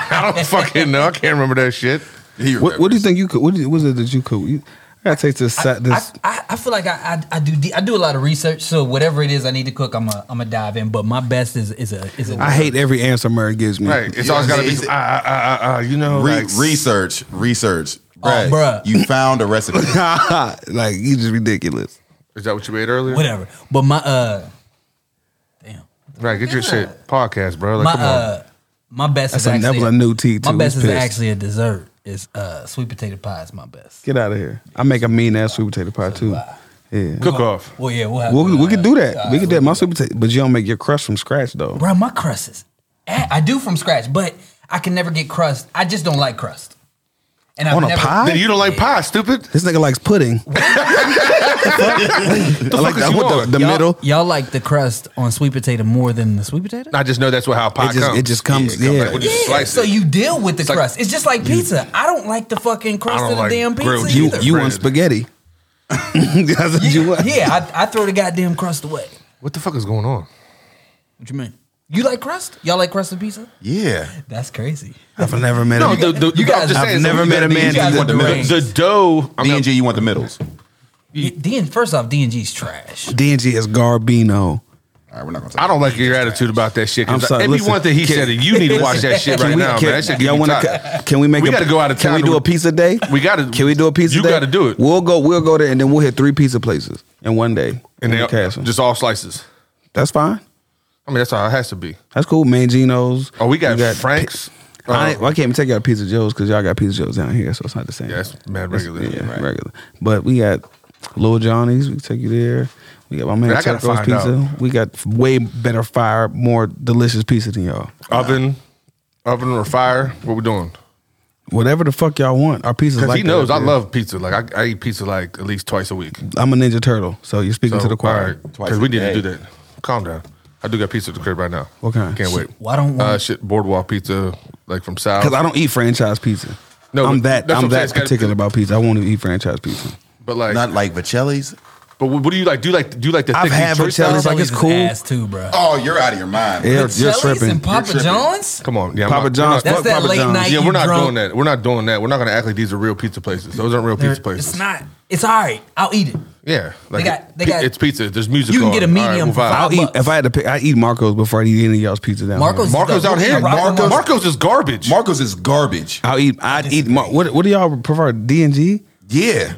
I don't fucking know. I can't remember that shit. What do you think you could? What was it that you could? I gotta take this. I feel like I do a lot of research, so whatever it is I need to cook, I'm a dive in. But my best is a. I hate every answer Murray gives me. Right, it's always gotta be you know, research. Brad, bruh. You found a recipe. Like you just ridiculous. Is that what you made earlier? Whatever. But my damn. Right, get your shit podcast, bro. Like, come on. My best That's is actually that was a new tea too. My best is pissed. actually a dessert. Is sweet potato pie is my best. Get out of here. I make a mean ass sweet potato pie too. Yeah. Cook off. Well, yeah, we could do that. We could do that. My sweet potato, but you don't make your crust from scratch though. Bro, my crust is I do from scratch, but I can never get crust. I just don't like crust. And on a pie? Then you don't like pie, stupid. This nigga likes pudding. I like the middle. Y'all like the crust on sweet potato more than the sweet potato? I just know that's how pie comes. It just comes. Yeah. So you deal with the crust. It's just like pizza. I don't like the fucking crust of the damn pizza either. You want spaghetti? That's what you want. Yeah, I throw the goddamn crust away. What the fuck is going on? What you mean? You like crust? Y'all like crusted pizza? Yeah. That's crazy. I've never met I've never met a man the dough. D&G, you want the middles. First off, D&G's trash. D&G is Garbino. All right, we're not gonna. I don't like your attitude about that shit. I'm sorry. Every one thing he said, you need to watch that shit right now, man. That shit can we make? We got to go out of town. Can we do a pizza day? We got to. Can we do a pizza day? You got to do it. We'll go there, and then we'll hit 3 pizza places in one day. And they Castle. just all slices. That's fine. I mean, that's how it has to be. That's cool. Mangino's. Oh, we got Frank's. I can't even take out Pizza Joe's because y'all got Pizza Joe's down here, so it's not the same. Yeah, it's mad regular. Regular. But we got Lil Johnny's. We can take you there. We got my man Tucko's Pizza. We got way better fire, more delicious pizza than y'all. Oven or fire? What we doing? Whatever the fuck y'all want. Our pizza's like he knows I love pizza. Like I eat pizza like at least twice a week. I'm a Ninja Turtle, so you're speaking to the choir. Because we need to do that. Calm down. I do got pizza at the crib right now. What kind? Can't wait. Why don't Boardwalk pizza, like from South. Because I don't eat franchise pizza. No, I'm that particular about pizza. I won't even eat franchise pizza. But like not like Vicelli's. But what do you like? Do you like the? I've had Vicelli's. Like it's cool. Ass too, bro. Oh, you're out of your mind. Yeah, you're tripping. And Papa John's. Come on, yeah, Papa John's. That's that late night. Yeah, we're not doing that. We're not doing that. We're not going to act like these are real pizza places. Those aren't real pizza places. It's not. It's all right. I'll eat it. Yeah, like they got. It's pizza. There's music. You can get a medium. I'll eat if I had to pick. I eat Marco's before I eat any of y'all's pizza down here. Marco's out here. Marco's is garbage. Marco's is garbage. I'd eat. What do y'all prefer? D&G? Yeah.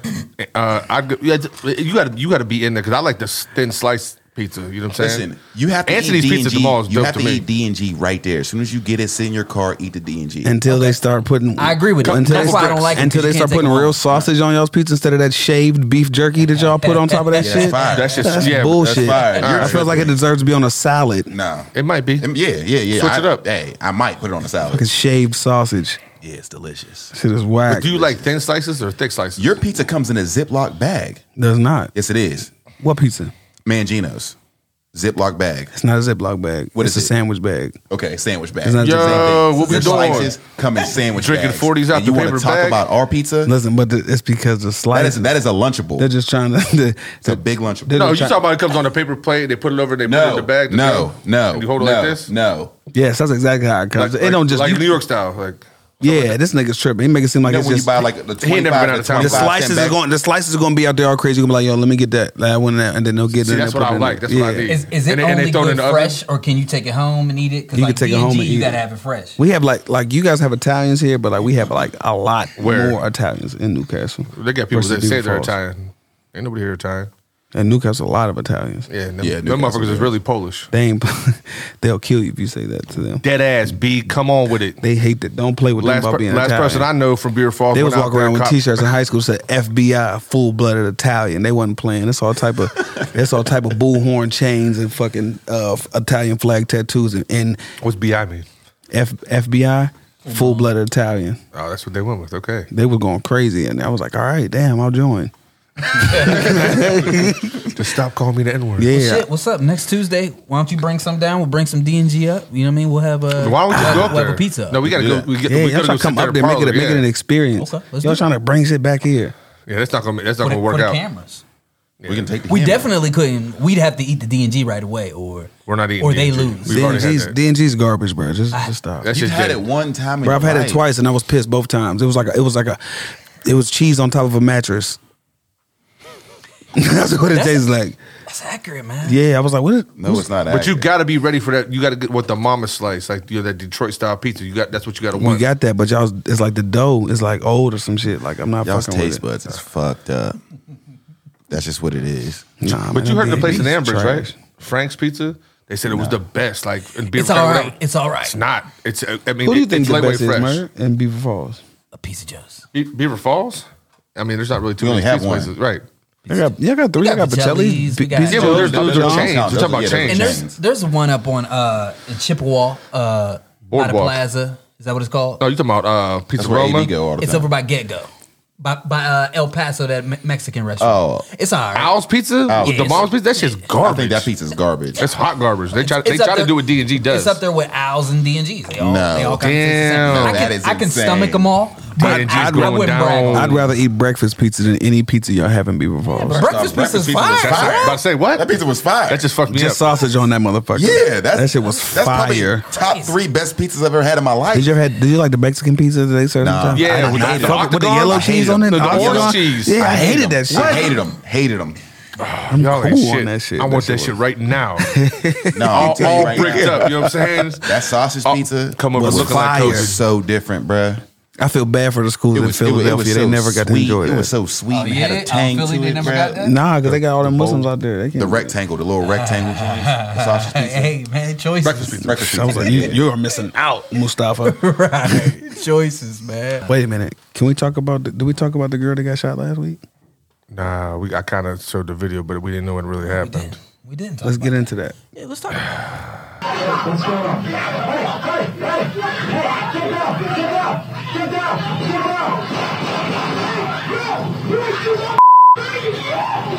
You got to be in there because I like the thin slice pizza. You know what I'm saying? Listen, you have to Anthony's eat Pizza at the mall is dope to me. You have to eat D&G right there. As soon as you get it, sit in your car, eat the D&G. Until they start putting. I agree with you. That's why I don't like it. Until they start putting real sausage on y'all's pizza instead of that shaved beef jerky that y'all put on top of that shit. That's bullshit. That's I feel like it deserves to be on a salad. No, it might be. Yeah. Switch it up. Hey, I might put it on a salad. Like a shaved sausage. Yeah, it's delicious. Shit is whack. But do you like thin slices or thick slices? Your pizza comes in a Ziploc bag. Does not. Yes, it is. What pizza? Mangino's. Ziploc bag. It's not a Ziploc bag. It's a sandwich bag. Okay, sandwich bag. It's not what we doing? Slices come in sandwich Drinking bags. 40s out and the you paper want to talk bag? about our pizza? Listen, but it's because the slice. That is a Lunchable. They're just trying to. It's a big Lunchable. No, you talking about it comes on a paper plate. They put it over. They put it in the bag. No. And you hold it like this. No. Yes, that's exactly how it comes. Like, it don't just like New York style. Like yeah, this nigga's tripping. He make it seem like it's when just. you buy like the 25, he ain't never been out of town. The slices are going to be out there all crazy. You're going to be like, yo, let me get that one, and then they'll get it. That's what I like. That's what I need. Is it only good fresh, or can you take it home and eat it? Because like D&G, you got to have it fresh. We have like you guys have Italians here, but like we have like a lot more Italians in Newcastle. They got people that say they're Italian. Ain't nobody here Italian. And Newcastle, a lot of Italians. Yeah, them motherfuckers is really Polish. They'll kill you if you say that to them. Dead ass, B. Come on with it. They hate that. Don't play with them about being Italian. Last person I know from Beer Falls. They was walking around with T-shirts in high school that said FBI, full-blooded Italian. They wasn't playing. It's all type of bullhorn chains and fucking Italian flag tattoos and what's BI mean? FBI, full-blooded Italian. Oh, that's what they went with. Okay. They were going crazy, and I was like, all right, damn, I'll join. Just stop calling me the N-word. Yeah. Well, shit, what's up? Next Tuesday, why don't you bring some down? We'll bring some D&G up. You know what I mean? We'll have a. Why don't we just go up there? We'll have a pizza. No, we gotta go. We y'all gotta trying to come up there, make it an experience. Okay, y'all trying to bring shit back here. Yeah, that's not gonna work for the out. Cameras. We can take the We hamburger. definitely couldn't. We'd have to eat the D&G right away, or We're not eating or they D&G. lose. We've already had D&G's, that. D&G's garbage, bro. Just stop. That You've shit's had dead. it one time in Bro, I've your had life. it twice and I was pissed both times. It was cheese on top of a mattress. That's what it tastes like. That's accurate, man. Yeah, I was like, what? No, it's not. But you accurate. got to be ready for that. You got to get what the mama slice, like that Detroit style pizza. That's what you got to want. We got that, but it's like the dough is like old or some shit. Like I'm not Y'all's fucking taste with buds is fucked up. That's just what it is. it. Nah, But man, you heard the D&G's place in Amber's, trash. right? Frank's Pizza. They said it was the best. Like in Beaver It's all Falls. right. It's all right. It's not. It's. I mean, Who do you think it's the lightweight best is, fresh. Murder? In Beaver Falls? A piece of juice. Beaver Falls. I mean, there's not really too We many only have pizza one. places, right? Y'all got three. We Y'all got got Pacelli's, Pacelli's. we got- Pizza Yeah, but Joe's, there's Dr. a John's. chain. We're talking about Yeah, chains. And Chains. there's one up on in Chippewa, by the Boardwalk. Plaza. Is that what it's called? No, you talking about Pizza That's where Roma? AD go all the It's time. over by Get Go, by El Paso, that Mexican restaurant. Oh. It's all right. Owl's Pizza? Yeah, The it's- mom's pizza? That shit's I garbage. think that pizza's garbage. That's hot garbage. They try It's up to there- do what D&G does. It's up there with Owls and D&Gs. They all, No. they all kind Damn. of That taste the is same. I can insane. stomach them all, but D&G's I going wouldn't brag down. on I'd them. rather eat breakfast pizza than any pizza y'all have in Beaver Falls. Breakfast pizza's pizza was fire. That's fire. it. About to say, what? That pizza was fire. That just fucked me Just up. sausage on that motherfucker. yeah, that shit was that's probably fire. top 3 best pizzas I've ever had in my life. Did you like the Mexican pizza that they served? Nah. sometimes? Yeah, I with hated the it. octagon. With the yellow I cheese hated on it. them. The octagon. orange cheese. Yeah, I hated that shit. I hated them. I'm Y'all ain't cool shit. on that shit. I want that was- shit right now. No, all I'm telling you right bricked now. up. You know what I'm saying? That sausage pizza Come over was looking like fire. was Coach. so different, bruh. I feel bad for the schools in Philadelphia. They never got to sweet. enjoy It was that. so sweet. Oh, It had yeah? a tang Philly, to they it, never bruh. got that? Nah, because they got all the Muslims out there. They can't. The rectangle, the little rectangle joint, the sausage pizza. Hey, man, choices. Breakfast pizza. Breakfast I was like, pizza. you are missing out, Mustafa. Right. Choices, man. Wait a minute. Can we talk about? Did we talk about the girl that got shot last week? Nah, I kind of showed the video, but we didn't know what really happened. We didn't talk Let's about get into that. it. Yeah, let's talk about it. What's going on? Hey, hey, hey, hey, get down, get down, get down, get down. Yo, where's your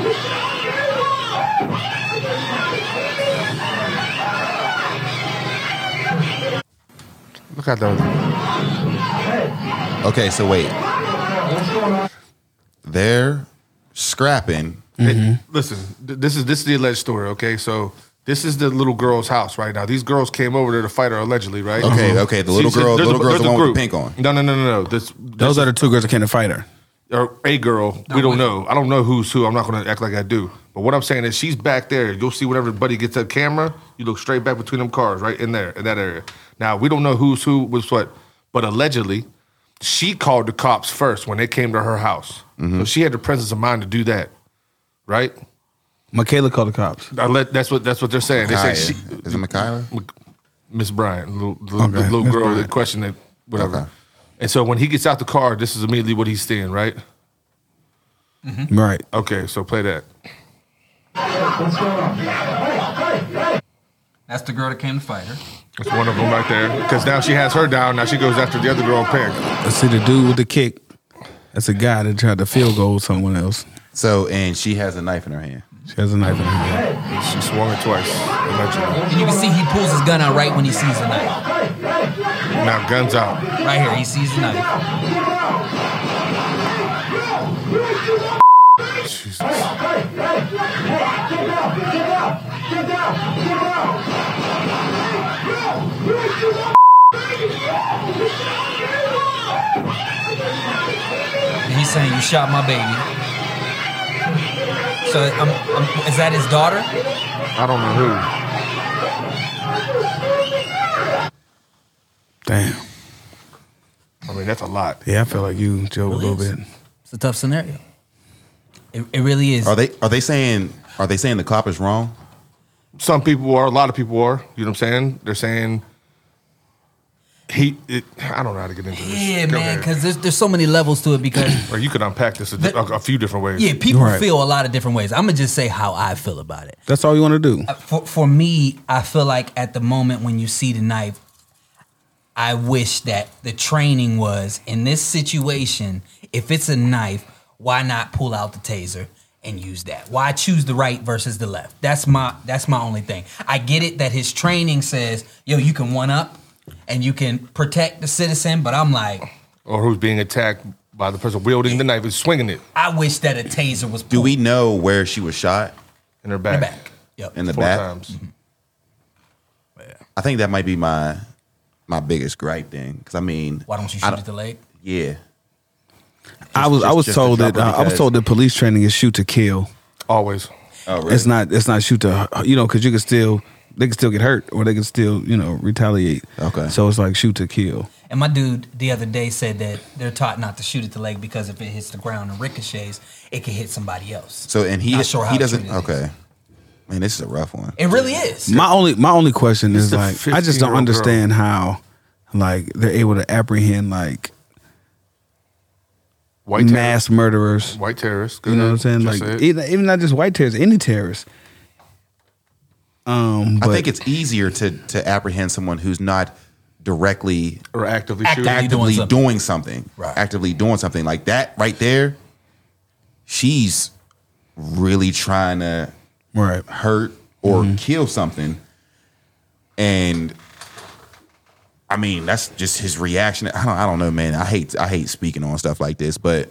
Look at those. Okay, so wait. They're scrapping. Listen, this is the alleged story. Okay, so this is the little girl's house right now. These girls came over there to fight her allegedly, right? Okay, the little girl, there's little girl's there's the a one with group. the pink on. No. Those are the two girls that came to fight her. Or a girl. We don't know. I don't know who's who. I'm not going to act like I do. But what I'm saying is she's back there. You'll see whenever buddy gets that camera, you look straight back between them cars, right in there, in that area. Now, we don't know who's who was what, but allegedly, she called the cops first when they came to her house. So she had the presence of mind to do that, right? Michaela called the cops. That's what they're saying. They say Micaiah. Is it Michaela? Miss Bryant, the Okay, little Miss girl Bryant. that questioned it, whatever. Okay. And so when he gets out the car, this is immediately what he's seeing, right? Right. Okay, so play that. What's going on? Hey, hey, hey. That's the girl that came to fight her. That's one of them right there. Because now she has her down. Now she goes after the other girl pink. Let's see the dude with the kick. That's a guy that tried to field goal someone else. So, and she has a knife in her hand. She has a knife in her hand. She swung it twice. Allegedly. And you can see he pulls his gun out right when he sees the knife. Now guns out. Right here, he sees the knife. Jesus. Get down, get down, get down, get down. And he's saying, "You shot my baby." So is that his daughter? I don't know who. Damn. I mean, that's a lot. Yeah, I feel like you, Joe, a little bit. It's a tough scenario. It really is. Are they saying the cop is wrong? Some people are, a lot of people are. You know what I'm saying? They're saying I don't know how to get into this. Yeah, Go man, ahead. because there's so many levels to it. Because Or you could unpack this a few different ways. yeah, people Right. feel a lot of different ways. I'm gonna just say how I feel about it. That's all you want to do. For me, I feel like at the moment when you see the knife, I wish that the training was in this situation. If it's a knife, why not pull out the taser and use that? Why choose the right versus the left? That's my only thing. I get it that his training says, yo, you can one up and you can protect the citizen, but I'm like, Or who's being attacked by the person wielding the knife and swinging it I wish that a taser was. Do we know where she was shot? in her in back. the back? Yep. In the 4 back? times. I think that might be my biggest gripe thing. Because I mean, Why don't you shoot at the leg? Yeah. I was just told to that drop it I was because- told that police training is shoot to kill. Always. Oh, really? It's not shoot to, because they can still get hurt or they can still retaliate. Okay. So it's like shoot to kill. And my dude the other day said that they're taught not to shoot at the leg because if it hits the ground and ricochets, it can hit somebody else. So and Not sure how he doesn't. true it is. Okay. Man, this is a rough one. It really is. My only question is a like I just don't 15-year-old understand how like they're able to apprehend like White mass murderers. White terrorists. You know what I'm saying? Just Like say it. even not just white terrorists, any terrorists. I But think it's easier to apprehend someone who's not directly Or actively Actively shooting. actively doing doing something. Right. Actively doing something like that right there. She's really trying to right. hurt or kill something, and I mean that's just his reaction. I don't know, man. I hate speaking on stuff like this, but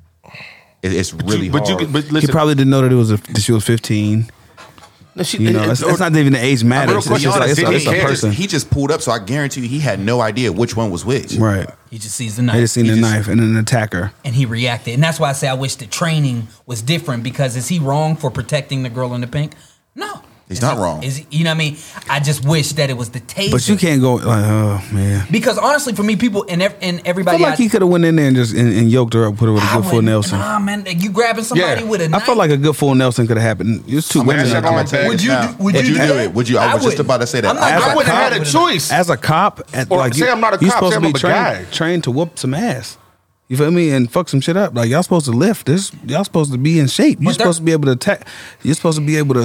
it's really But hard. but He listen, probably didn't know that she was 15. no, she- It's not even the age matters. real It's just like question, it's a did he care? person. He just pulled up, so I guarantee you he had no idea which one was which. Right. He just sees the They knife just seen the knife and an attacker. and he reacted. And that's why I say I wish the training was different because is he wrong for protecting the girl in the pink? No. He's Is not he- wrong. Is he, you know what I mean? I just wish that it was the taser. But you can't go like, oh man. Because honestly, for me, people and I everybody, feel like he could have went in there and just and yoked her up, put her with a I good full wouldn't- Nelson. Nah, man, you grabbing somebody Yeah. with a I knife. felt like a good full Nelson could have happened. There's two women. that out shit there. on back. Would you Now, do? Would you do do that? it? Would you? I was just wouldn't. about to say that. I'm not As I a grabbing wouldn't have had nobody a with knife. choice. As a cop, Or say I'm not a you're cop, supposed say to I'm be a guy. trained to whoop some ass. You feel me? And fuck some shit up. Like y'all supposed to lift. Y'all supposed to be in shape. You're But they're- supposed to be able to attack. You're supposed to be able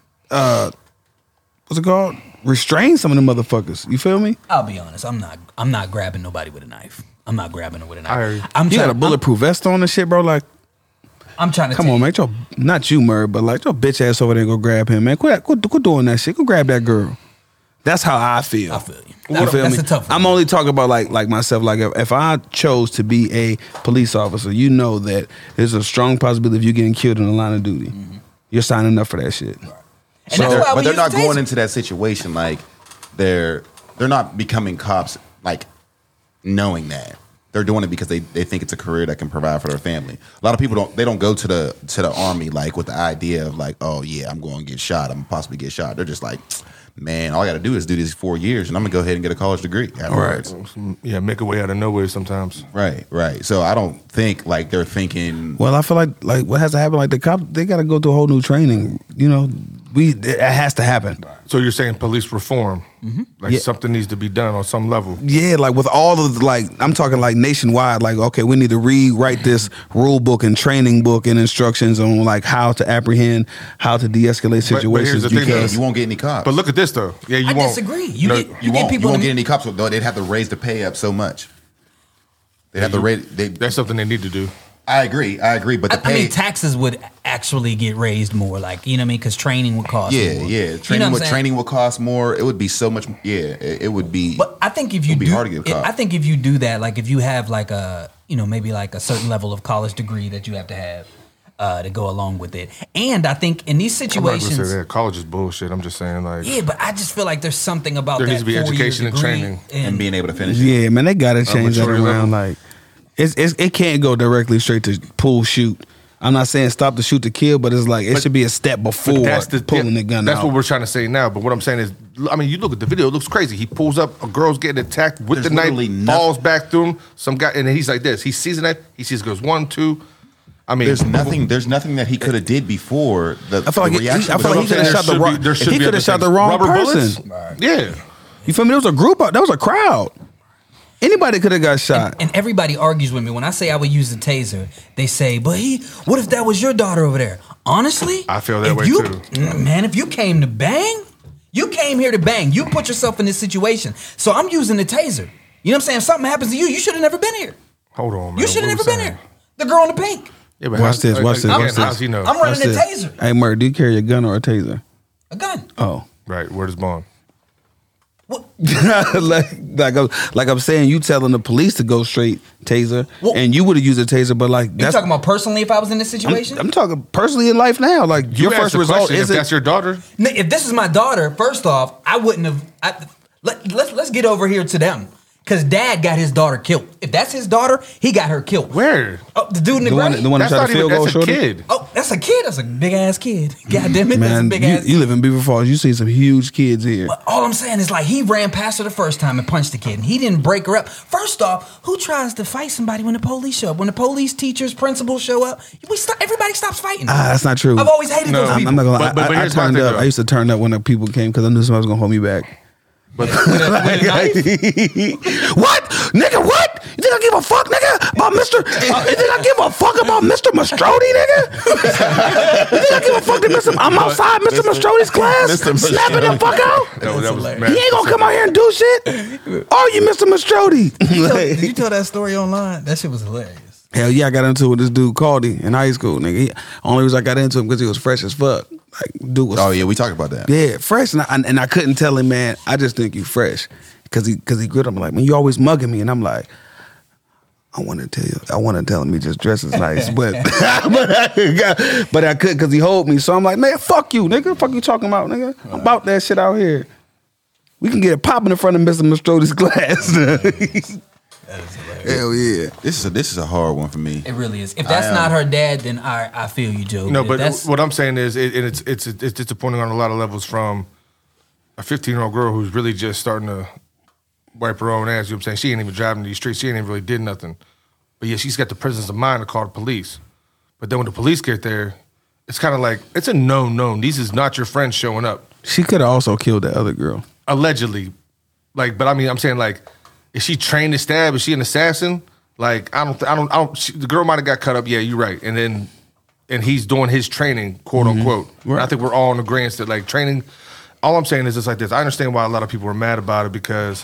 to what's it called? Restrain some of them motherfuckers. You feel me? I'll be honest. I'm not grabbing nobody with a knife. I'm not grabbing her with a knife. I heard you. I'm You got a trying. bulletproof vest on and shit, bro. Like, I'm trying to. come tell on, you, man. Not you, Murray, but like your bitch ass over there go grab him, man. Quit doing that shit. Go grab that girl. That's how I feel. I feel you. You feel That's me? a tough one. I'm only talking about like myself. Like if I chose to be a police officer, you know that there's a strong possibility of you getting killed in the line of duty. You're signing up for that shit. And that's why but we they're use not the going taser. into that situation like they're not becoming cops like knowing that. They're doing it because they think it's a career that can provide for their family. A lot of people don't go to the army like with the idea of like, oh yeah, I'm going to get shot. I'm gonna possibly get shot. They're just like, man, all I got to do is do these 4 years, and I'm gonna go ahead and get a college degree afterwards. Yeah, make a way out of nowhere sometimes. Right. So I don't think like they're thinking. Well, I feel like what has to happen, like the cop, they got to go through a whole new training. You know, it has to happen. So you're saying police reform, like Yeah. something needs to be done on some level. Yeah, like with all of I'm talking like nationwide. Like, okay, we need to rewrite this rule book and training book and instructions on like how to apprehend, how to de-escalate But here's situations. the thing, though. Because You won't get any cops. But look at this though. Yeah, you I won't. disagree. No, You get you won't people get in any cops. Though they'd have to raise the pay up so much. They'd have to raise. That's something they need to do. I agree. But the I pay. mean, taxes would actually get raised more, like you know what I mean, because training would cost. Yeah, more. yeah. You know Training what I'm would saying? training would cost more. It would be so much. Yeah, it would be. But I think if you It'd be do, hard to get caught. I think if you do that, like if you have like a, maybe like a certain level of college degree that you have to have to go along with it, and I think in these I'm not gonna situations, say that college is bullshit. I'm just saying like yeah, but I just feel like there's something about There that needs to be 4-year education and degree training and being able to finish. it. yeah, man, they got to change that maturity around. level. Like, it can't go directly straight to pull shoot. I'm not saying stop the shoot to kill, but it's like it should be a step before pulling the gun That's out. what we're trying to say now. But what I'm saying is, I mean, you look at the video; it looks crazy. He pulls up, a girl's getting attacked with There's the knife, literally falls back through him. Some guy, and then he's like this. He sees the knife. He sees, goes 1, 2. I mean, There's nothing. There's nothing that he could have did before. I feel like he could have shot the wrong. There should He be could have other shot the things. wrong Rubber person. bullets? Yeah. You feel me? There was a group out. That was a crowd. Anybody could have got shot. And everybody argues with me when I say I would use the taser. They say, "But what if that was your daughter over there?" Honestly, I feel that if way, you, too. Man, if you came to bang, you came here to bang. You put yourself in this situation. So I'm using the taser. You know what I'm saying? If something happens to you, you should have never been here. Hold on, man. You should have What never we been saying? here. The girl in the pink. Yeah, but Watch this, watch this, again, watch this. How's he know? I'm running a What's this? taser. Hey, Murray, do you carry a gun or a taser? A gun. Oh, Right. Where does Bond? like I'm saying, you telling the police to go straight taser, Well, and you would have used a taser, but like You that's talking about personally if I was in this situation? I'm talking personally in life now. Like You your asked first the result question, if isn't. that's your daughter. If this is my daughter, first off, I wouldn't have. Let's get over here to them. Because dad got his daughter killed. If that's his daughter, he got her killed. Where? Oh, the dude in the The one gray? that That's tried not to even. field goal That's a shorty? kid. Oh, that's a kid. That's a big ass kid. God damn it, that's a Man, big ass you live in Beaver Falls. You see some huge kids here. But all I'm saying is like he ran past her the first time and punched the kid, and he didn't break her up. First off, who tries to fight somebody when the police show up? When the police, teachers, principals show up, everybody stops fighting. That's not true. I've always hated No. those people. I'm not gonna lie. But I here's my turned thing, up. though. I used to turn up when the people came because I knew somebody was gonna hold me back. But With a knife? What, nigga? What? You think I give a fuck, nigga, about Mister? You think I give a fuck about Mr. Mastrodi, nigga? You think I give a fuck that Mr. I'm outside Mr. Mastrody's class, Mr. snapping the fuck out? that was hilarious. He ain't gonna come out here and do shit. Are you Mr. Mastrodi? Did you tell that story online? That shit was hilarious. Hell yeah, I got into it with this dude Caldy in high school, nigga. Only reason I got into him because he was fresh as fuck. Like, dude was Oh yeah, we talked about that. yeah, fresh, and I couldn't tell him, man. I just think you fresh, because he grit. I'm like, man, you always mugging me, and I'm like, I want to tell him he just dresses nice, but but I couldn't because he hold me. So I'm like, man, fuck you, nigga. Fuck you talking about, nigga. I'm about that shit out here. We can get it popping in front of Mr. Mastrody's class. That is hilarious. Hell yeah. This is a hard one for me. It really is. If that's not her dad, then I feel you, Joe. No, If but that's, what I'm saying is, it's disappointing on a lot of levels. From a 15-year-old girl who's really just starting to wipe her own ass. You know what I'm saying? She ain't even driving these streets. She ain't even really did nothing. But yeah, she's got the presence of mind to call the police. But then when the police get there, it's kind of like, it's a known. These is not your friends showing up. She could have also killed that other girl. Allegedly. Like, but I mean, I'm saying, like, is she trained to stab? Is she an assassin? Like, the girl might have got cut up. Yeah, you're right. And he's doing his training, quote unquote. Right. I think we're all in agreement that, like, training. All I'm saying is just like this. I understand why a lot of people are mad about it because,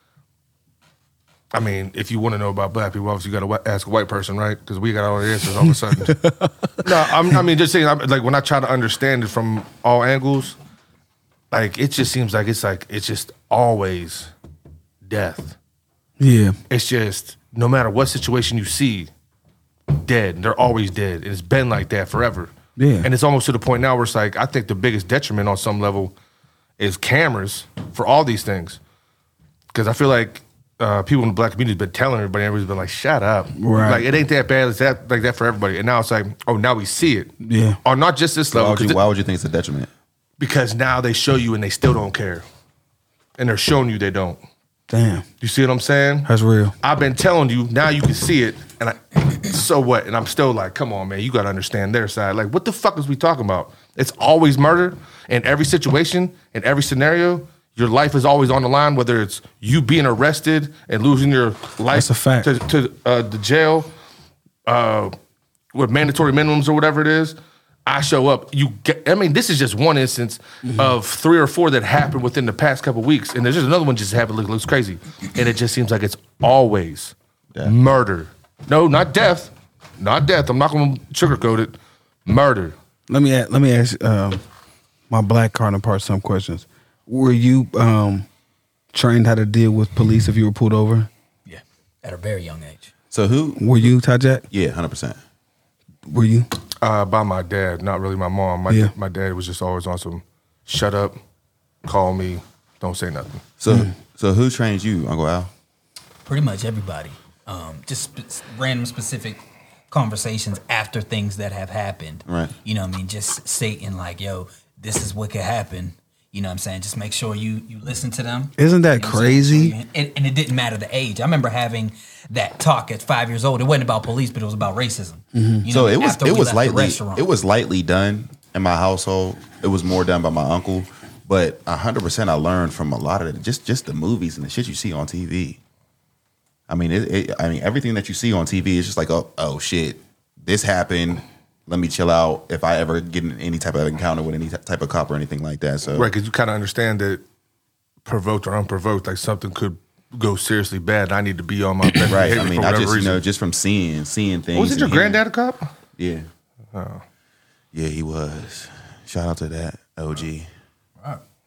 I mean, if you want to know about black people, obviously you got to ask a white person, right? Because we got all the answers all of a sudden. No, I mean, just saying, like, when I try to understand it from all angles, like, it just seems like it's just always death. Yeah. It's just, no matter what situation you see, dead. They're always dead. And it's been like that forever. Yeah. And it's almost to the point now where it's like, I think the biggest detriment on some level is cameras for all these things. Because I feel like people in the black community have been telling everybody's been like, shut up. Right. Like, it ain't that bad. It's that like that for everybody. And now it's like, oh, now we see it. Yeah. Or not just this Why level. why would you think it's a detriment? Because now they show you and they still don't care. And they're showing you they don't. Damn. You see what I'm saying? That's real. I've been telling you, now you can see it, and so what? And I'm still like, come on, man, you got to understand their side. Like, what the fuck is we talking about? It's always murder in every situation, in every scenario. Your life is always on the line, whether it's you being arrested and losing your life That's a fact. to the jail with mandatory minimums or whatever it is. I show up. This is just one instance of 3 or 4 that happened within the past couple weeks, and there's just another one just happened. Looks crazy, and it just seems like it's always murder. No, not death. Not death. I'm not going to sugarcoat it. Murder. Let me ask my black counterpart some questions. Were you trained how to deal with police if you were pulled over? yeah, at a very young age. So who? Were you, Tajak? Yeah, 100%. Were you? By my dad, not really my mom. My dad was just always on some shut up, call me, don't say nothing. So who trains you, Uncle Al? Pretty much everybody. Just random specific conversations after things that have happened. Right. You know what I mean? Just stating like, yo, this is what could happen. You know what I'm saying? Just make sure you listen to them. Isn't that You know what I'm saying? crazy? And it didn't matter the age. I remember having that talk at 5 years old. It wasn't about police, but it was about racism. Mm-hmm. You So know, it was after we left the restaurant. it was lightly done in my household. It was more done by my uncle, but 100% I learned from a lot of it, just the movies and the shit you see on TV. I mean, everything that you see on TV is just like, oh shit, this happened. Let me chill out if I ever get in any type of encounter with any type of cop or anything like that. So Right, because you kind of understand that provoked or unprovoked, like something could go seriously bad. I need to be on my best right. behavior I mean, for I whatever just reason. just from seeing things. Was it your and hearing- granddad a cop? Yeah. Oh. Yeah, he was. Shout out to that OG.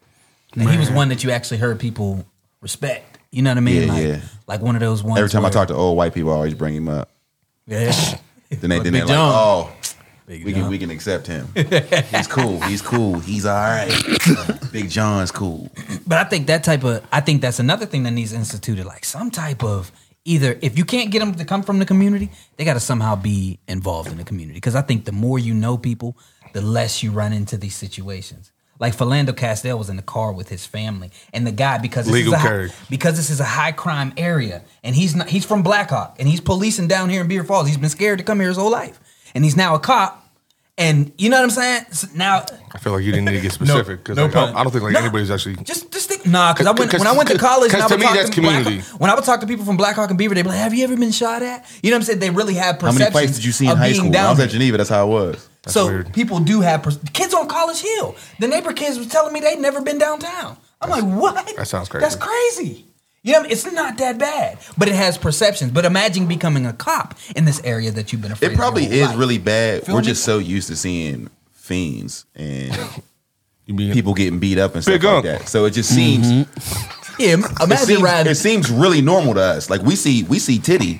And he was one that you actually heard people respect. You know what I mean? Yeah, like, yeah. like one of those ones. Every time I where- talk to old white people, I always bring him up. Yeah. Then they're Big like, John. oh, Big we John. can accept him. He's cool. He's all right. Big John's cool. But I think that's another thing that needs instituted, like some type of either, if you can't get them to come from the community, they got to somehow be involved in the community. Because I think the more you know people, the less you run into these situations. Like Philando Castile was in the car with his family, and the guy, because Legal carry. because this is a high crime area, and he's from Blackhawk, and he's policing down here in Beaver Falls. He's been scared to come here his whole life, and he's now a cop. And you know what I'm saying? So now, I feel like you didn't need to get specific because no pun. I don't think like No. anybody's actually. Just think, because Cause- when I went to college, and I cause to would me, talk that's to community. when I would talk to people from Blackhawk and Beaver, they'd be like, "Have you ever been shot at?" You know what I'm saying? They really have How perceptions. many fights did you see in of high being school? When I down was here. at Geneva, that's how it was. So weird. people do have kids on College Hill. The neighbor kids was telling me they'd never been downtown. I'm like, what? That sounds crazy. That's crazy. You know, it's not that bad, but it has perceptions. But imagine becoming a cop in this area that you've been afraid. It probably of your whole is life. really bad. Feel We're me? just so used to seeing fiends and You mean people getting beat up and stuff Big like Unk. that. So it just seems Yeah, imagine riding. it seems really normal to us. Like we see Titty,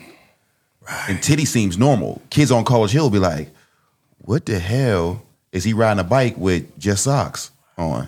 and Titty seems normal. Kids on College Hill be like, "What the hell is he riding a bike with just socks on?"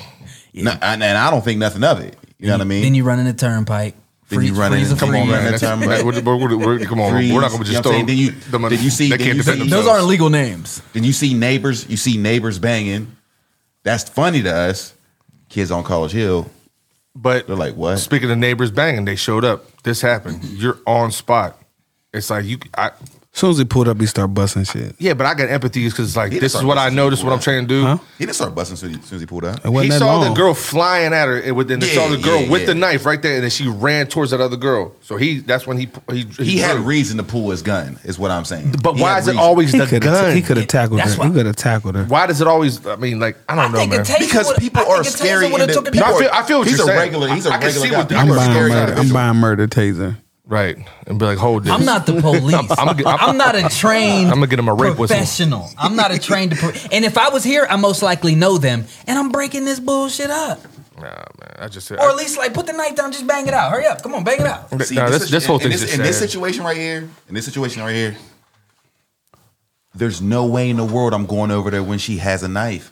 No, and I don't think nothing of it. You know what I mean? Then you run in the turnpike. Then you run in freeze and and come on, freeze. man. That's- That time, that- come on, Freeze. we're not going to You know just what I'm throw saying? Then you- them on- then you see- they then can't you defend see- themselves. Those aren't legal names. Then you see neighbors banging. That's funny to us. Kids on College Hill. But They're like, what? Speaking of neighbors banging, they showed up. This happened. You're on spot. It's like As soon as he pulled up, he started busting shit. yeah, but I got empathy because it's like He this just is what I started know. This is what I'm busting trying to do. Huh? He didn't start busting as soon as he pulled out. It wasn't He that saw long. the girl flying at her, and then saw the girl Yeah, with yeah. the knife right there, and then she ran towards that other girl. So that's when He had drew. reason to pull his gun, is what I'm saying. But He why had is it reason. always He the could gun? have tackled That's her. why- He could have tackled her. Why does it always? I mean, like I don't know, man. Because people are scary. Would have and took it people No, down. I feel what he's you're a saying. regular. He's a I can regular see guy. what People I'm are buying scary. murder. I'm buying murder taser. Right, and be like, hold this. I'm not the police. I'm not a trained. I'm gonna get him a rape whistle. professional. I'm not a trained. And if I was here, I most likely know them, and I'm breaking this bullshit up. Nah, man. I just said. Or at least like put the knife down, just bang it out. Hurry up, come on, bang it out. See, Nah, this whole in thing's this, just in this sad. situation right here, there's no way in the world I'm going over there when she has a knife.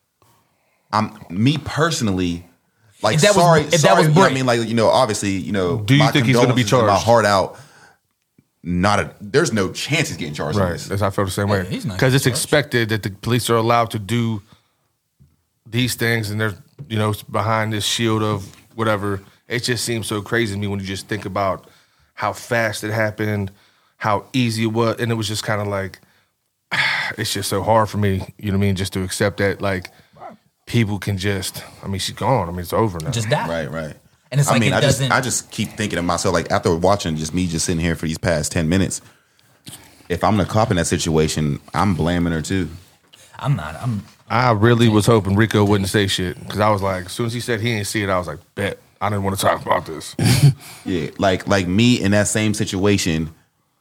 Me personally, like If that was- sorry, if that sorry. was You know what I Brick. mean, like obviously, Do you my think he's gonna be condolences and my charged? heart out. There's no chance he's getting charged. Right, For this. that's how I feel the same Yeah, way. he's not Because it's getting charged. expected that the police are allowed to do these things, and they're behind this shield of whatever. It just seems so crazy to me when you just think about how fast it happened, how easy it was, and it was just kind of like it's just so hard for me. You know what I mean? Just to accept that like people can just. I mean, she's gone. I mean, it's over now. Just die. Right. And it's like it I doesn't. just keep thinking to myself, like after watching me just sitting here for these past 10 minutes, if I'm the cop in that situation, I'm blaming her too. I'm not. I really was hoping Rico wouldn't say shit because I was like, as soon as he said he didn't see it, I was like, bet. I didn't want to talk about this. Yeah, like me in that same situation.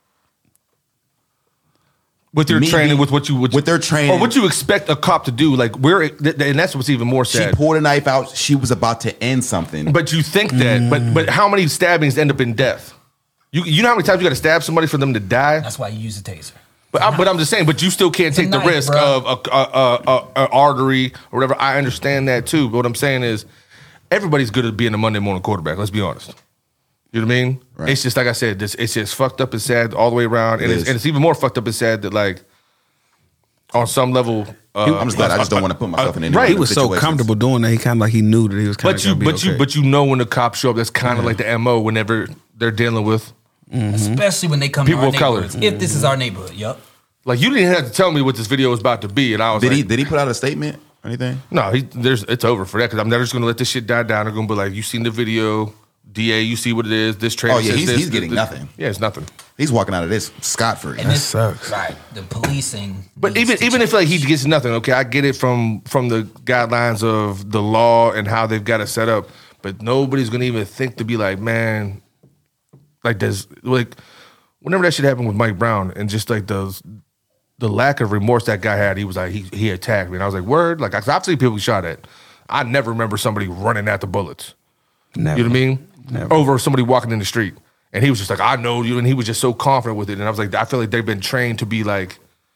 With your Me training, being- with what you with their training. or what you expect a cop to do, like and that's what's even more She sad. pulled a knife out. She was about to end something. But you think that, but how many stabbings end up in death? You know how many times you got to stab somebody for them to die? That's why you use a taser. But I'm just saying, but you still can't a take the knife, risk bro. of a artery or whatever. I understand that too. But what I'm saying is, everybody's good at being a Monday morning quarterback. Let's be honest. You know what I mean? Right. It's just like I said. It's just fucked up and sad all the way around, and It is. it's even more fucked up and sad that like on some level. I'm just glad I just don't want to put myself in any right. one He of was those so situations. comfortable doing that. He kind of like he knew that he was kind of But you know when the cops show up, that's kind of like the MO whenever they're dealing with. Especially when they come People to our of color. neighborhoods. If this is our neighborhood, yup. Like you didn't have to tell me what this video was about to be, and I was Did he put out a statement or anything? No, it's over for that because I'm never just gonna let this shit die down. They're gonna be like, you seen the video, DA, you see what it is. This trailer. Oh, yeah, says he's this, getting this. nothing. Yeah, it's nothing. He's walking out of this scot-free. And this sucks. Right. The policing. But needs to even if like he change. gets nothing, okay, I get it from the guidelines of the law and how they've got it set up. But nobody's gonna even think to be like, man, like there's like whenever that shit happened with Mike Brown and just like the lack of remorse that guy had, he was like he attacked me, and I was like, word, like 'cause I've seen people shot at. I never remember somebody running at the bullets. Never. You know what I mean? Never. Over somebody walking in the street. And he was just like, I know you. And he was just so confident with it. And I was like, I feel like they've been trained to be like,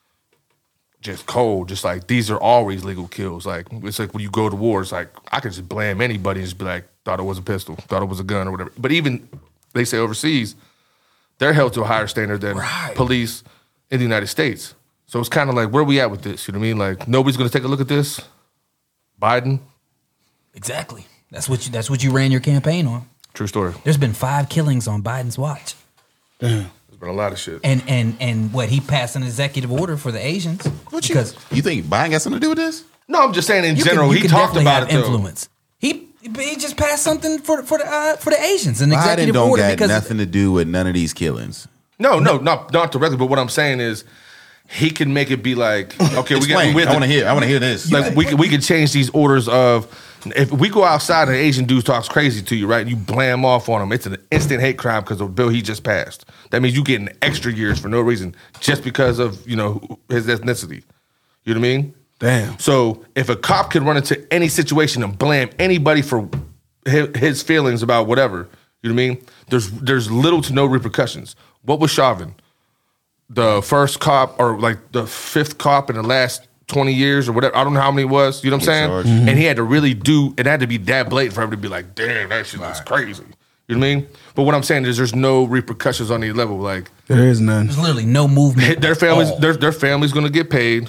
just cold. Just like, these are always legal kills. Like, it's like when you go to war, it's like, I can just blame anybody and just be like, thought it was a pistol, thought it was a gun or whatever. But even, they say overseas, they're held to a higher standard than police in the United States. So it's kind of like, where are we at with this? You know what I mean? Like, nobody's going to take a look at this? Biden? Exactly. That's what you ran your campaign on. True story. There's been 5 killings on Biden's watch. There's been a lot of shit. And what, he passed an executive order for the Asians? Because You think Biden got something to do with this? No, I'm just saying in you general, can he talked definitely about have it though. influence. He just passed something for the Asians, an Biden executive don't order got because nothing to do with none of these killings. No, not directly. But what I'm saying is, he can make it be like, okay, Explain. I want to hear this. Like we can change these orders of, if we go outside and an Asian dude talks crazy to you, right? And you blam off on him, it's an instant hate crime because of a bill he just passed. That means you getting extra years for no reason just because of, you know, his ethnicity. You know what I mean? Damn. So if a cop can run into any situation and blame anybody for his feelings about whatever, you know what I mean? There's little to no repercussions. What was Chauvin? The first cop, or like the 5th cop in the last 20 years or whatever. I don't know how many it was. You know what I'm saying? Charged. And he had to really it had to be that blatant for him to be like, damn, that shit looks crazy. You know what I mean? But what I'm saying is there's no repercussions on any level. Like, There is none. there's literally no movement. their families, at all. their family's gonna get paid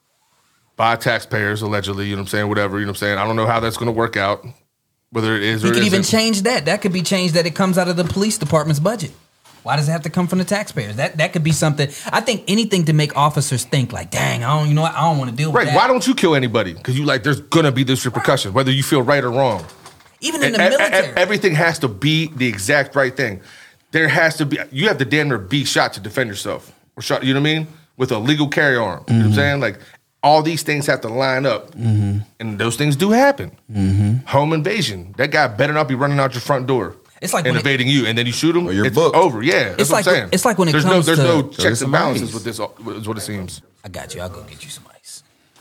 by taxpayers, allegedly, you know what I'm saying? Whatever, you know what I'm saying? I don't know how that's gonna work out, whether it is or You could even isn't. change that. That could be changed that it comes out of the police department's budget. Why does it have to come from the taxpayers? That could be something. I think anything to make officers think like, dang, I don't want to deal with Right, that. why don't you kill anybody? Because you like, there's gonna be this repercussion, whether you feel right or wrong. Even in the military. Everything has to be the exact right thing. There has to be, you have to damn near be shot to defend yourself. Or shot, you know what I mean? With a legal carry arm. You know what I'm saying? Like, all these things have to line up. And those things do happen. Home invasion. That guy better not be running out your front door. It's like and when evading you, and then you shoot him. Or you're it's booked. over. Yeah, that's It's what like- I'm saying. it's like when it there's comes there's to- no There's checks and some balances ice. with this. Is what it seems. I got you. I'll go get you some ice.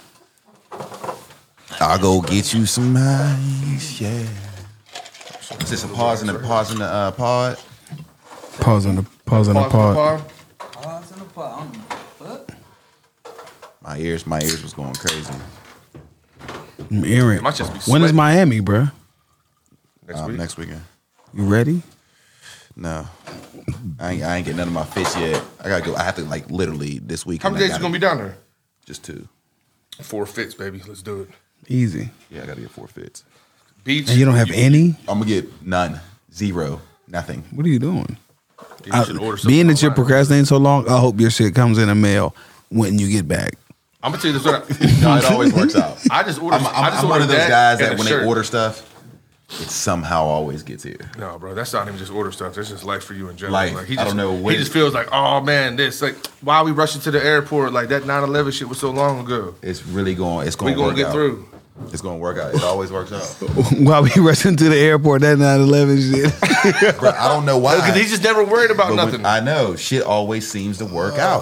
I'll go get you some ice, yeah. Is this a pause in the pod? Pause on the pod. Pause in the pot. My ears was going crazy. I'm earring. Might just be When is sweating. Miami, bro? Next week. Next weekend. You ready? No. I ain't getting none of my fits yet. I gotta go. I have to like literally this weekend. How many days you gonna be down there? Just 2. 4 fits, baby. Let's do it. Easy. Yeah, I gotta get 4 fits. Beach. And you don't have any? I'm gonna get none, 0, nothing. What are you doing? You should order something Being that you're online. procrastinating so long, I hope your shit comes in the mail when you get back. I'm gonna tell you this. No, it always works out. I just ordered. I'm one of those guys that when they order. order stuff, it somehow always gets here. No, bro, that's not even just order stuff. That's just life for you in general. Life. Like, he I just, don't know when- He just feels like, oh man, this like, why are we rushing to the airport? Like that 9/11 shit was so long ago. It's really going. It's We going to gonna work get out. through. It's going to work out. It always works out. While we rushing to the airport, that 9/11 shit. Bro, I don't know why. Because he's just never worried about But nothing. I know shit always seems to work out.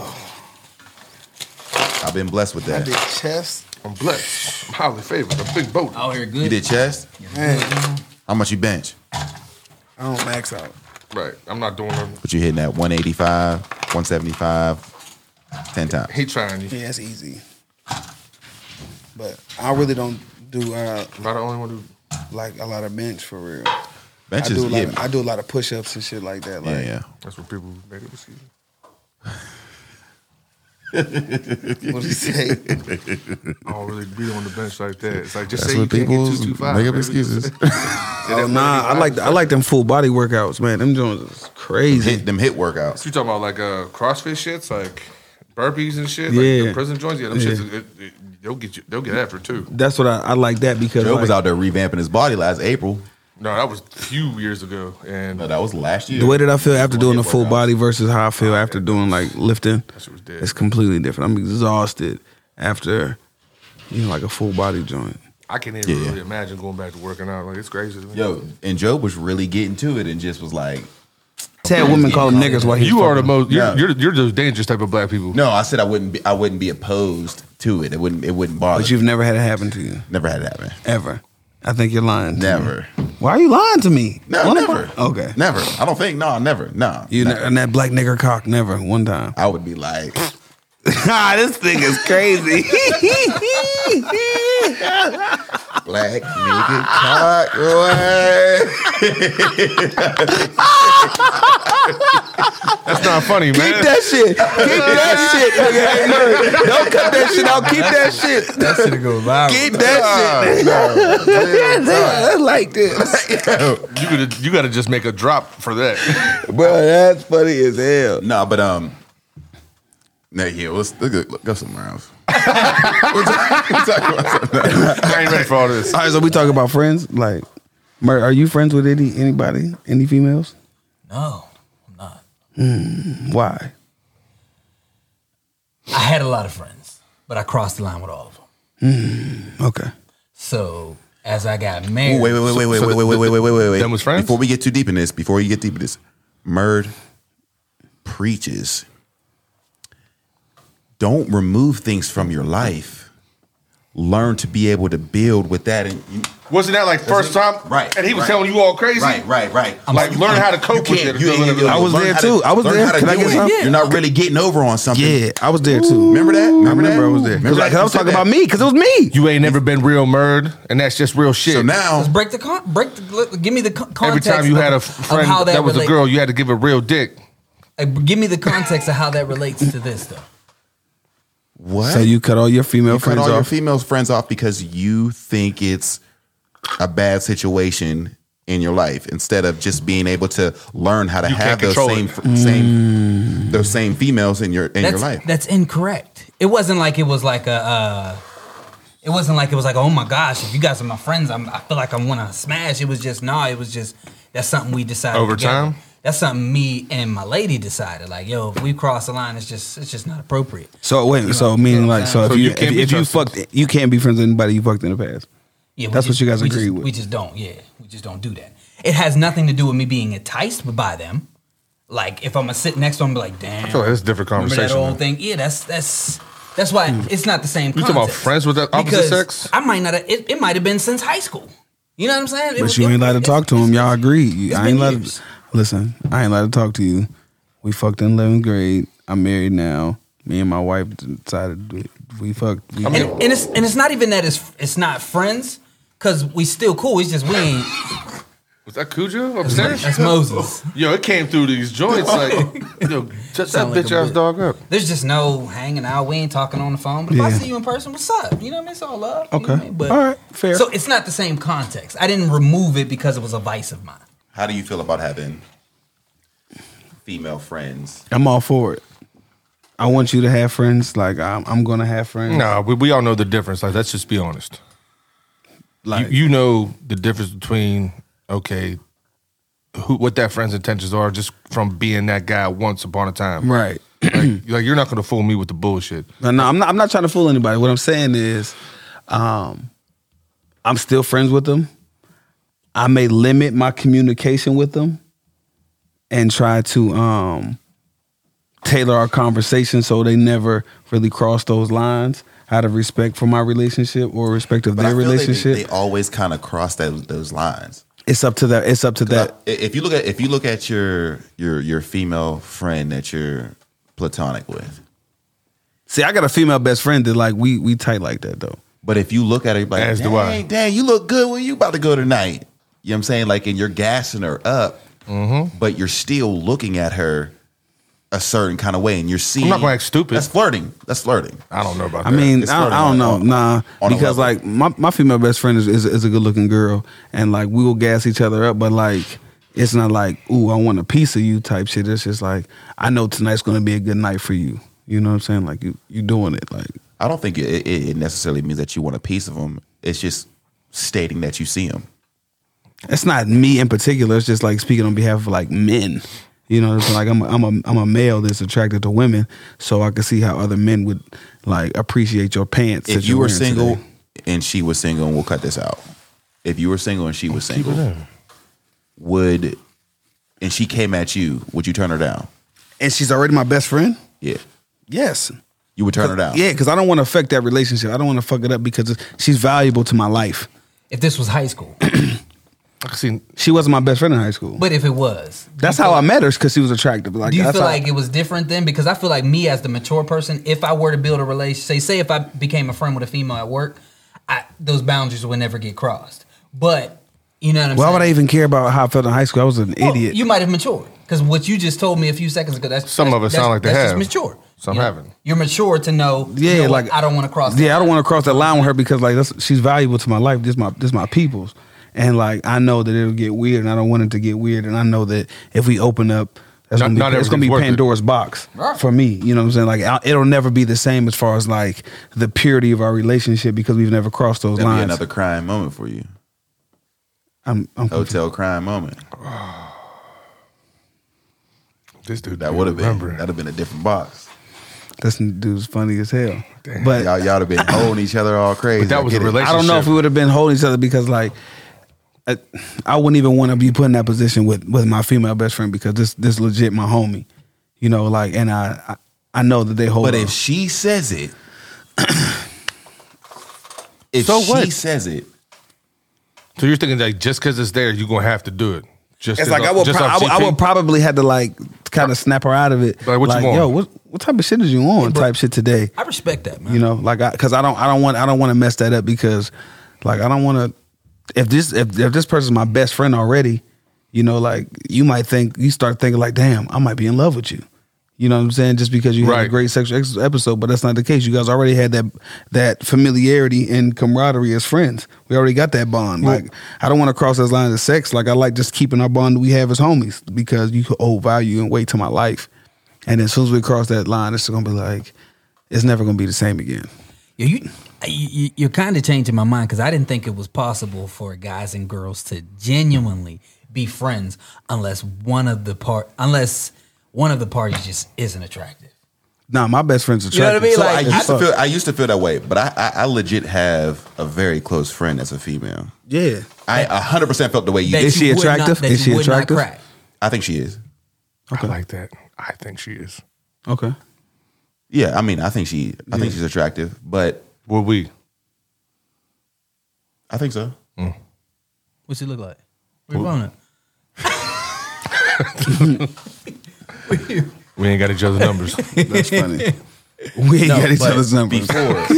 I've been blessed with that. chest. I'm blessed. I'm highly favored. A big boat. Out here good. You did chest? Man, How much you bench? I don't max out. Right. I'm not doing them. But you hitting that 185, 175, 10 times. He trying you. Yeah, that's easy. But I really don't do I'm not the only one who. like a lot of bench for real. Bench I is, do a lot. yeah. I do a lot of push-ups and shit like that. Like, Yeah. That's what people make it excuse. What do you say? I don't really be on the bench like that. It's like just That's say you what can't people get 225. make up baby. excuses. Oh, nah, I like them full body workouts, man. Them joints is crazy. Them hit workouts. You talking about like CrossFit shits, like burpees and shit, like Yeah. the prison joints? Yeah, them Yeah. shits. They'll get you. They'll get after it too. That's what I like that because Joe like, was out there revamping his body last April. No, that was a few years ago, and No, that was last year. the way that I feel after doing Hit a full workouts. body versus how I feel after doing like lifting, that shit was dead. it's completely different. I'm exhausted after like a full body joint. I can't even Yeah. really imagine going back to working out. Like it's crazy. To me. Yo, and Joe was really getting to it and just was like, Sad women call them niggas while he's you are the fucking. most. Yeah. You're the dangerous type of black people. no, I said I wouldn't be opposed to it. It wouldn't bother. But you've never had it happen to you, never had it happen. ever. I think you're lying. To Never. Me. Why are you lying to me? No, never. Okay. Never. I don't think. No, never. No. You never. and that black nigger cock never one time. I would be like, This thing is crazy. black nigga cock, boy. That's not funny, man. Keep that shit. Keep that shit, nigga. Hey, look, don't cut that shit out. Keep that shit. That shit go viral. Keep that shit. I like this. You gotta just make a drop for that. Bro, that's funny as hell. No, but nah, yeah, let's go somewhere else. We'll talk about something else. I ain't ready for all this. All right, so we talk about friends. Like, are you friends with anybody? Any females? No, I'm not. Why? I had a lot of friends, but I crossed the line with all of them. Okay. So as I got married, Wait. Them was friends? Before you get deep in this, Murd preaches. Don't remove things from your life. Learn to be able to build with that. And Wasn't that like first time? Right, And he was right. telling you all crazy? Right. Like learn how to cope with it. I was there too. I was there. Can I get some? You're not really getting over on something. Yeah, I was there too. Remember that? I remember I was there. Remember Because that? I was talking about me. Because it was me. You ain't never been real Murd, and that's just real shit. So now, let's break the give me the context. every time you had a of friend how that was a relates. girl, you had to give a real dick. Give me the context of how that relates to this though. what? So you cut all your female You cut friends all your off. female friends off because you think it's a bad situation in your life instead of just being able to learn how to You have can't those control those same females in your life. That's incorrect. It wasn't like it was like a. It wasn't like it was like, oh my gosh, if you guys are my friends, I feel like I want to smash. It was just it was just that's something we decided Over together. time? That's something me and my lady decided. Like, yo, if we cross the line, it's just not appropriate. So wait, so know, meaning you know what like, I'm so saying? if So you you can't be if you trusted. fucked, you can't be friends with anybody you fucked in the past. Yeah, That's what you guys agreed with. We just don't. Yeah, we just don't do that. It has nothing to do with me being enticed by them. Like if I'm gonna sit next to them, and be like, damn, I feel like that's a different remember that conversation. old man. thing? Yeah, that's why it's not the same. You talking about context. friends with the opposite Because sex? I might not. It might have been since high school. You know what I'm saying? But you ain't allowed to talk to him. Y'all agree. it's I ain't been allowed years. to listen. I ain't allowed to talk to you. We fucked in 11th grade. I'm married now. Me and my wife decided we fucked. We mean- And it's not even that it's not friends because we still cool. It's just we ain't. Was that Cujo upstairs? That's Moses. Yo, it came through these joints like, yo, shut that Sound like bitch a ass bit. dog up. There's just no hanging out. We ain't talking on the phone. But if I Yeah. see you in person, what's up? You know what I mean? It's all love. You know Okay. what I mean? But, All right. Fair. So it's not the same context. I didn't remove it because it was a vice of mine. How do you feel about having female friends? I'm all for it. I want you to have friends. Like I'm gonna have friends. Nah, we all know the difference. Like, let's just be honest. Like You know the difference between what that friend's intentions are just from being that guy once upon a time. right. Like you're not gonna fool me with the bullshit. No, I'm not trying to fool anybody. What I'm saying is, I'm still friends with them. I may limit my communication with them and try to tailor our conversation so they never really cross those lines out of respect for my relationship or respect of But their I feel relationship. they always kind of cross those lines. It's up to that. It's up to that. If you look at your female friend that you're platonic with, See, I got a female best friend that like we tight like that though. but if you look at her like, As do I. dang, you look good. Where you about to go tonight? You know what I'm saying? Like, and you're gassing her up, but you're still looking at her a certain kind of way, and you're seeing. I'm not gonna act stupid. That's flirting. That's flirting. I don't know about I that. mean, It's I flirting don't know, on- nah, on a because level. like my female best friend is a good looking girl, and like we will gas each other up, but like it's not like ooh I want a piece of you type shit. It's just like I know tonight's gonna be a good night for you. You know what I'm saying? Like you doing it like I don't think it necessarily means that you want a piece of them. It's just stating that you see them. it's not me in particular. It's just like speaking on behalf of like men. You know, it's like I'm a male that's attracted to women, so I can see how other men would like appreciate your pants. If that you you're were wearing single today. and she was single, and we'll cut this out. If you were single and she was single, and she came at you, would you turn her down? and she's already my best friend. Yeah. Yes. You would turn her down. Yeah, because I don't want to affect that relationship. I don't want to fuck it up because she's valuable to my life. If this was high school, I seen. She wasn't my best friend in high school. but if it was, That's how I met her, because she was attractive. Like, do you that's feel how- like it was different then? Because I feel like me as the mature person, if I were to build a relationship, say if I became a friend with a female at work, those boundaries would never get crossed. But you know what I'm Why saying? would I even care about how I felt in high school? I was an Well, idiot. You might have matured because what you just told me a few seconds ago. Some of it sound like they that's have. just mature. Some You know, haven't. You're mature to know. Yeah, you know what, like I don't want to cross. Yeah, I don't want to cross that line with her, because like she's valuable to my life. This my people's, and like I know that it'll get weird, and I don't want it to get weird, and I know that if we open up, it's Not gonna be everything's worth it. Pandora's box Right. for me. You know what I'm saying? Like it'll never be the same as far as like the purity of our relationship, because we've never crossed those That'd be lines. another crying moment for you. I'm Hotel crying moment. This dude. That would have been. remember. That'd have been a different box. This dude's funny as hell. Damn. But Y'all have been holding each other all crazy. But that was I get a it. relationship. I don't know if we would have been holding each other, because like I wouldn't even want to be put in that position with my female best friend, because this legit my homie, you know, like, and I know that they hold. But on. if she says it, if So she what? says it, So you're thinking like just because it's there, you're gonna have to do it. Just it's as- like I would just off I GP? would probably had to like kind of snap her out of it. Like, what you want? Yo, what type of shit is you on? bro. Type shit today. I respect that, man. You know, like because I don't want to mess that up, because like I don't want to. If this person's my best friend already, you know, like you start thinking like, damn, I might be in love with you. You know what I'm saying? Just because you had a Right. great sexual episode, but that's not the case. You guys already had that familiarity and camaraderie as friends. We already got that bond. Like I don't want to cross those lines of sex. Like I like just keeping our bond that we have as homies, because you hold value and weight to my life. And as soon as we cross that line, it's gonna be like it's never gonna be the same again. Yeah, you're kind of changing my mind, because I didn't think it was possible for guys and girls to genuinely be friends unless one of the parties just isn't attractive. Nah, my best friend's You know what I attractive. mean? so Like, I used to feel that way, but I legit have a very close friend that's a female. Yeah. I 100% felt the way you that did. Is she you would not- attractive? that Is you she would not attractive? crack. I think she is. I like that. I think she is. Okay. Yeah, I mean, I think she's attractive, but Will we? I think so. What's he look like? Where you going? We ain't got each other's numbers. That's funny. We ain't got each But other's numbers.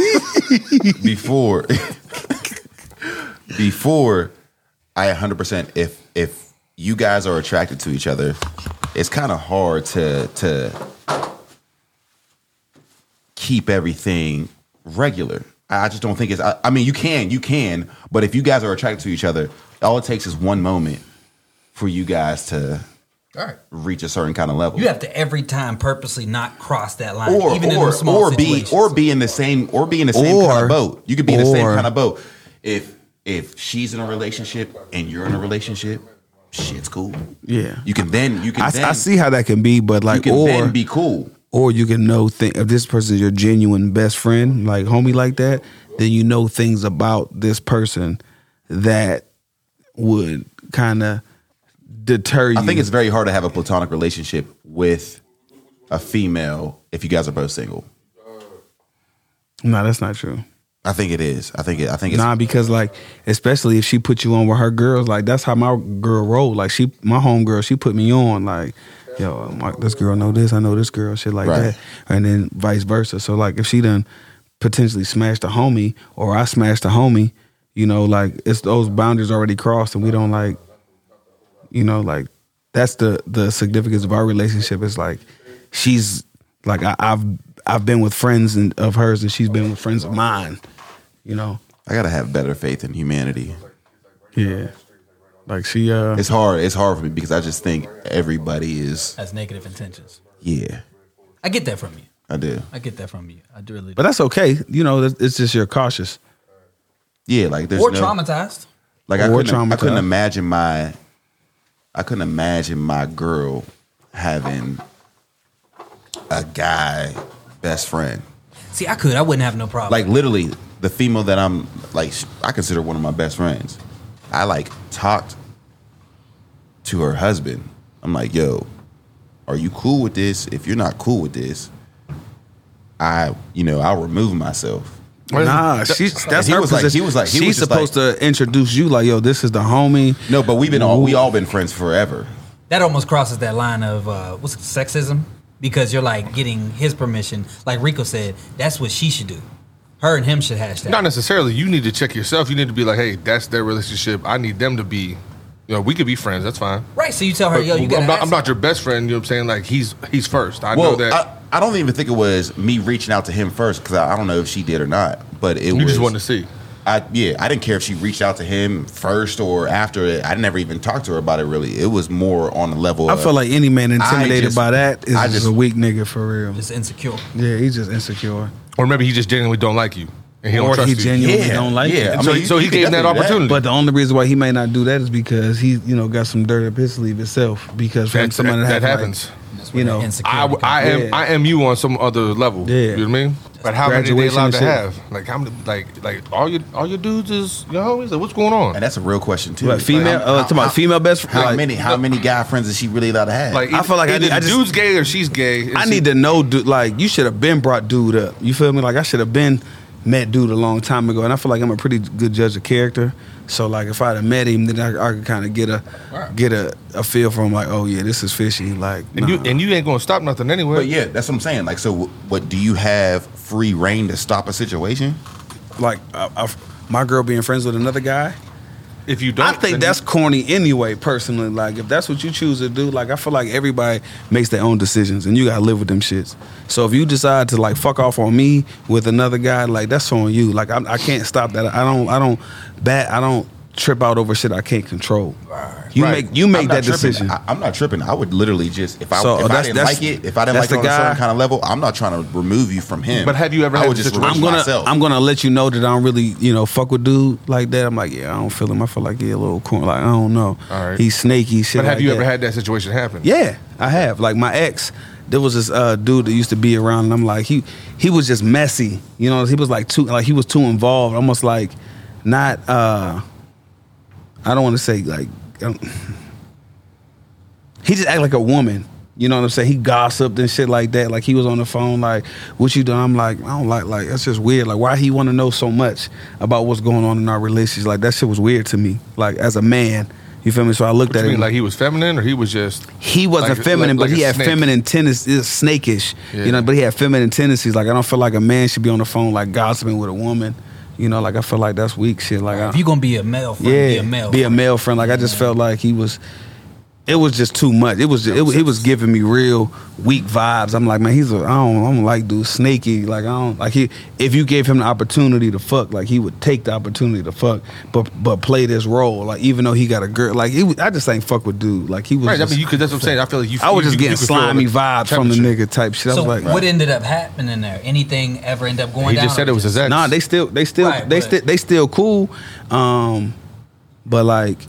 before I 100%, if you guys are attracted to each other, it's kind of hard to keep everything regular. I just don't think it's. I mean, you can, but if you guys are attracted to each other, all it takes is one moment for you guys to All right. reach a certain kind of level. You have to every time purposely not cross that line, or even in those small situations. be in the same kind of boat. You could be in the same kind of boat. If she's in a relationship and you're in a relationship, shit's cool. Yeah. You can then I see how that can be, but you like, can or then be cool. or you can know if this person is your genuine best friend, like homie like that, then you know things about this person that would kind of deter you. I think it's very hard to have a platonic relationship with a female if you guys are both single. No, that's not true. I think it is. I think it's Nah, because like, especially if she put you on with her girls, like that's how my girl rolled. Like my homegirl, she put me on. Like, yo, this girl know this, I know this girl, shit like Right. that, and then vice versa. So like, if she done potentially smashed a homie, or I smashed a homie, you know, like it's those boundaries already crossed, and we don't like, you know, like that's the significance of our relationship. Is like she's like I've been with friends of hers, and she's been with friends of mine. You know, I gotta have better faith in humanity. yeah. Like she, It's hard. It's hard for me because I just think everybody is. Has negative intentions. Yeah, I get that from you. I do. I get that from you. I do really do. but that's okay. You know, it's just you're cautious. Yeah, like there's Or no, traumatized. Like Or I couldn't traumatized. imagine my girl having a guy best friend. See, I wouldn't have no problem. Like literally, the female that I'm like, I consider one of my best friends. I like talked to her husband. I'm like, yo, are you cool with this? If you're not cool with this, I'll remove myself. Nah, that's He her was like- position. he was like- he she's was just supposed to introduce you like, yo, this is the homie. No, but we all been friends forever. That almost crosses that line of what's it, sexism, because you're like getting his permission. Like Rico said, that's what she should do. Her and him should hash that. Not necessarily. You need to check yourself. You need to be like, hey, that's their relationship. I need them to be. We could be friends. That's fine. Right. So you tell her, But yo, you got. I'm not your best friend. You know what I'm saying? Like he's first. I know that. I don't even think it was me reaching out to him first because I don't know if she did or not. But you just wanted to see. I didn't care if she reached out to him first or after it. I never even talked to her about it. Really, it was more on the level. I feel like any man intimidated by that is I just a weak nigga for real. Just insecure. Yeah, he's just insecure. Or maybe he just genuinely don't like you, and he don't Or trust he you. genuinely don't like you. I So- mean, so he you gave could that definitely do opportunity. But the only reason why he may not do that is because he, got some dirt up his sleeve himself. Because from somebody that that happens. Insecure. I am you on some other level. Yeah. You know what I mean? But how many they Graduation allowed and to shit. have? Like how many? Like all your dudes is your homies. Like what's going on? And that's a real question too. What, female? Talking about female best friend. How many guy friends is she really allowed to have? Like I feel like either I just- dude's gay or she's gay. I need to know, dude. Like you should have been brought dude up. You feel me? Like I should have been met dude a long time ago, and I feel like I'm a pretty good judge of character. So like if I'd have met him, then I could kind of get a feel from like, oh yeah, this is fishy. Like And you ain't gonna stop nothing anyway. But yeah, that's what I'm saying. Like, so what do you have free reign to stop a situation? like my girl being friends with another guy. If you don't, I think then that's corny anyway, personally. Like, if that's what you choose to do, like, I feel like everybody makes their own decisions, and you gotta live with them shits. So if you decide to like fuck off on me with another guy, like that's on you. Like I can't stop that. I don't trip out over shit I can't control. You Right. make I'm that not tripping. decision. I'm not tripping. I would literally just if I that's- didn't like it, if I didn't that's like it on the a certain guy- kind of level, I'm not trying to remove you from him. But have you ever I had would a just situation- remove myself. I'm gonna let you know that I don't really, fuck with dude like that. I'm like, yeah, I don't feel him. I feel like he a little corny. Like I don't know. All right. He's snaky shit. But have like you that. ever had that situation happen? Yeah, I have. Like my ex, there was this dude that used to be around, and I'm like, he was just messy. He was like he was too involved, almost like not. I don't want to say like. He just act like a woman. You know what I'm saying? He gossiped and shit like that. Like he was on the phone, like, what you doing? I'm like, I don't like that's just weird. Like, why he want to know so much about what's going on in our relationship? Like that shit was weird to me. Like as a man, you feel me? So I looked What at you him mean, like he was feminine, or he was just he wasn't like- feminine, like but he a had snake? feminine tendencies, snakish, Yeah. but he had feminine tendencies. Like I don't feel like a man should be on the phone like gossiping with a woman. Like I feel like that's weak shit. Like If you gonna be a male friend, be a male friend. Like I just felt like it was just too much. It was giving me real weak vibes. I'm like, man, I don't like dude snaky. Like I don't like if you gave him the opportunity to fuck, like he would take the opportunity to fuck, but play this role. Like even though he got a girl, like I just ain't fuck with dude. Like he was right. just, I mean, that's what I'm saying. I feel like you. I was just you getting could feel slimy the vibes from the temperature. nigga type shit. I So was like, what ended up happening there? Anything ever end up going He down? just said it was his ex. nah, they still Right, but- they still cool, but like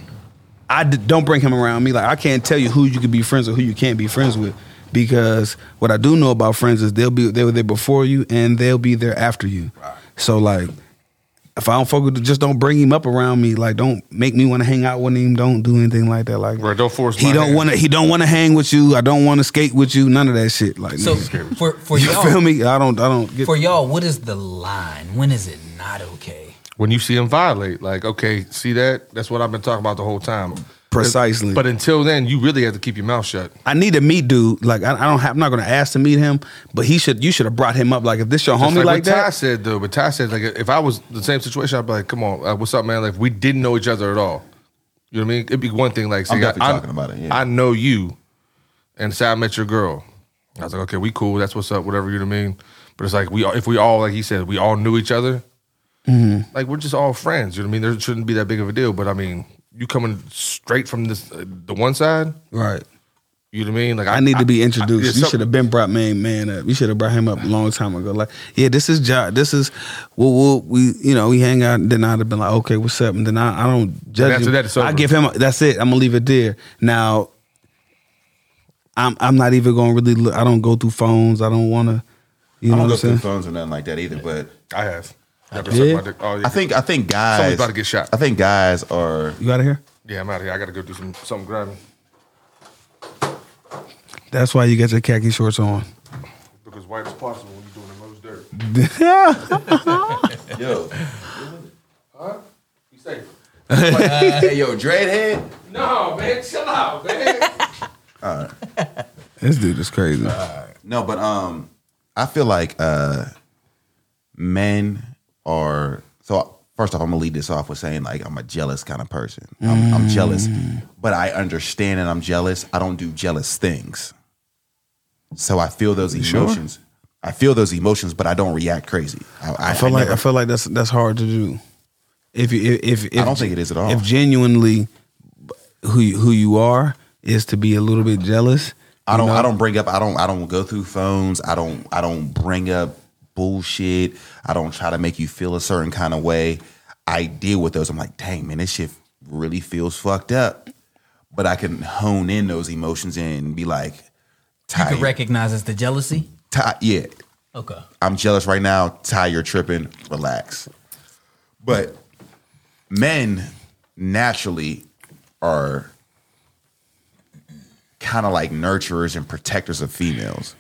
don't bring him around me. Like I can't tell you who you can be friends with, who you can't be friends with, because what I do know about friends is they were there before you and they'll be there after you. So like, if I don't fuck with, just don't bring him up around me. Like don't make me want to hang out with him. Don't do anything like that. Like Right, don't force He my don't hand. want to. He don't want to hang with you. I don't want to skate with you. None of that shit. Like So nigga. for You y'all, feel me? I don't get. for y'all, what is the line? When is it not okay? When you see him violate, like, okay, see that? That's what I've been talking about the whole time. Precisely. But until then, you really have to keep your mouth shut. I need to meet dude. Like I'm not gonna ask to meet him, but you should have brought him up. Like if this your Just homie like like what Ty that. said, though. But Ty said, like, if I was the same situation, I'd be like, come on, what's up, man? Like, if we didn't know each other at all. You know what I mean? It'd be one thing, like, say, I'm definitely talking about it, yeah. I know you, and say I met your girl. I was like, okay, we cool. That's what's up, whatever, you know what I mean? But it's like, if we all, like he said, we all knew each other, like, we're just all friends. You know what I mean? There shouldn't be that big of a deal. But, I mean, you coming straight from the one side, Right. you know what I mean? Like, I need to be introduced. there's You something- should have been brought man up. You should have brought him up a long time ago. Like, yeah, this is John. This is we hang out. And then I'd have been like, okay, what's up? And then I don't judge after you. that, it's over. I give him. That's it. I'm gonna leave it there. Now, I'm not even gonna really look. I don't go through phones. I don't want to. You know I don't what go I'm through saying? phones or nothing like that either. But I have. Never Yeah. sucked my dick. Oh, yeah. I think guys. Someone's about to get shot. I think guys are. You out of here? Yeah, I'm out of here. I got to go do something grabbing. That's why you got your khaki shorts on. Because white is possible when you're doing the most dirt. Yo, You say? hey, yo, dreadhead. No, man, chill out, man. This dude is crazy. No, but I feel like men are. So first off, I'm gonna lead this off with saying like I'm a jealous kind of person. I'm jealous, but I understand that I'm jealous. I don't do jealous things. So I feel those emotions. Sure? I feel those emotions, but I don't react crazy. I feel like that's hard to do. If I don't think it is at all. If genuinely who you are is to be a little bit jealous, I don't go through phones. I don't bring up bullshit. I don't try to make you feel a certain kind of way. I deal with those. I'm like, dang man, this shit really feels fucked up. But I can hone in those emotions and be like, You can recognize as the jealousy? Yeah. Okay. I'm jealous right now. Ty, you're tripping. Relax. But men naturally are kind of like nurturers and protectors of females.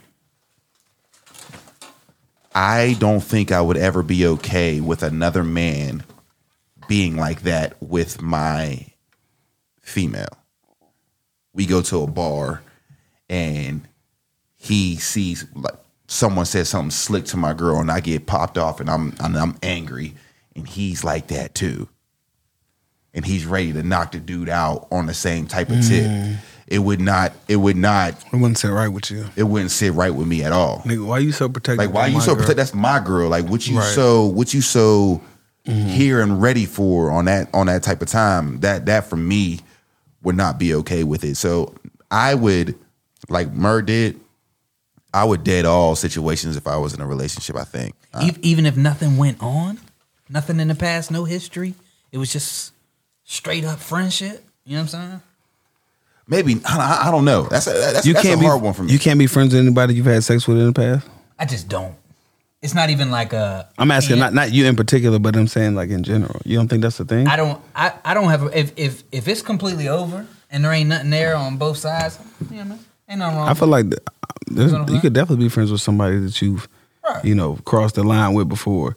I don't think I would ever be okay with another man being like that with my female. We go to a bar and he sees like someone says something slick to my girl and I get popped off and I'm angry and he's like that too. And he's ready to knock the dude out on the same type of tip. It wouldn't sit right with you. It wouldn't sit right with me at all. Nigga, why you so protective? Like, why you so protective? That's my girl. Like, what you so here and ready for on that type of time? That for me would not be okay with it. So I would, like Mur did, I would dead all situations if I was in a relationship. I think Even if nothing went on, nothing in the past, no history, it was just straight up friendship. You know what I'm saying? maybe I don't know. That's a hard one for me. You can't be friends with anybody you've had sex with in the past. I just don't. It's not even like a. I'm asking not you in particular, but I'm saying like in general. You don't think that's the thing? I don't have. If it's completely over and there ain't nothing there on both sides, yeah, man, ain't nothing wrong. I feel like you could definitely be friends with somebody that you've, crossed the line with before.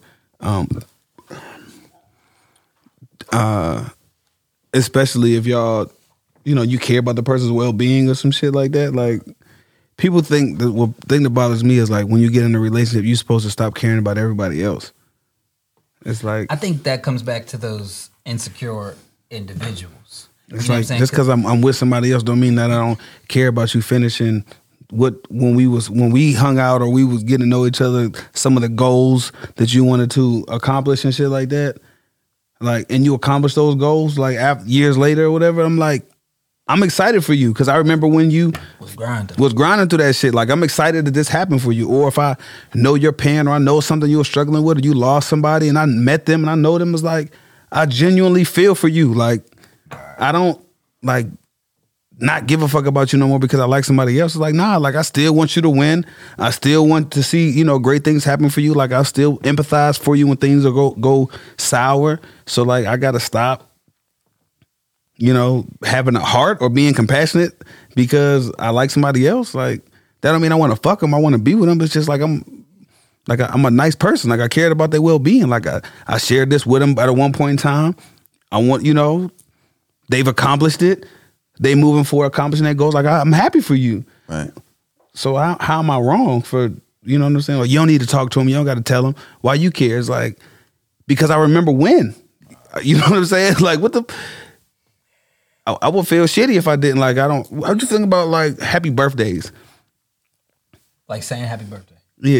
Especially if y'all, you care about the person's well-being or some shit like that. Like, people think that the thing that bothers me is like when you get in a relationship, you're supposed to stop caring about everybody else. It's like, I think that comes back to those insecure individuals. It's like just because I'm with somebody else don't mean that I don't care about you finishing when we hung out or we was getting to know each other, some of the goals that you wanted to accomplish and shit like that. Like, and you accomplish those goals like years later or whatever. I'm like, I'm excited for you because I remember when you was grinding through that shit. Like, I'm excited that this happened for you. Or if I know your pain or I know something you were struggling with or you lost somebody and I met them and I know them, it's like, I genuinely feel for you. Like, I don't like not give a fuck about you no more because I like somebody else. It's like, nah, like I still want you to win. I still want to see, great things happen for you. Like, I still empathize for you when things go sour. So like, I gotta stop, having a heart or being compassionate because I like somebody else. Like, that don't mean I want to fuck them. I want to be with them. It's just like I'm a nice person. Like, I cared about their well-being. Like, I shared this with them at one point in time. I want, they've accomplished it. They moving forward, accomplishing their goals. Like, I'm happy for you. Right. So how am I wrong for, what I'm saying? Like, you don't need to talk to them. You don't got to tell them why you care. It's like, because I remember when. You know what I'm saying? Like, what the... I would feel shitty if I didn't. Like, I'm just thinking about, like, happy birthdays. Like saying happy birthday. Yeah.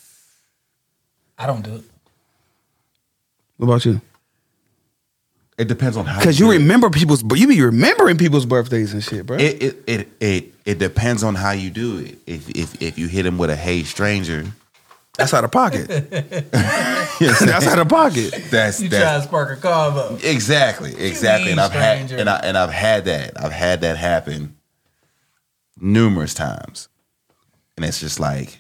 I don't do it. What about you? It depends on how. Because you remember you be remembering people's birthdays and shit, bro. It depends on how you do it. If you hit him with a "Hey, stranger," that's out of pocket. That's out of pocket. You try to spark a combo. Exactly. And I've had that happen numerous times, and it's just like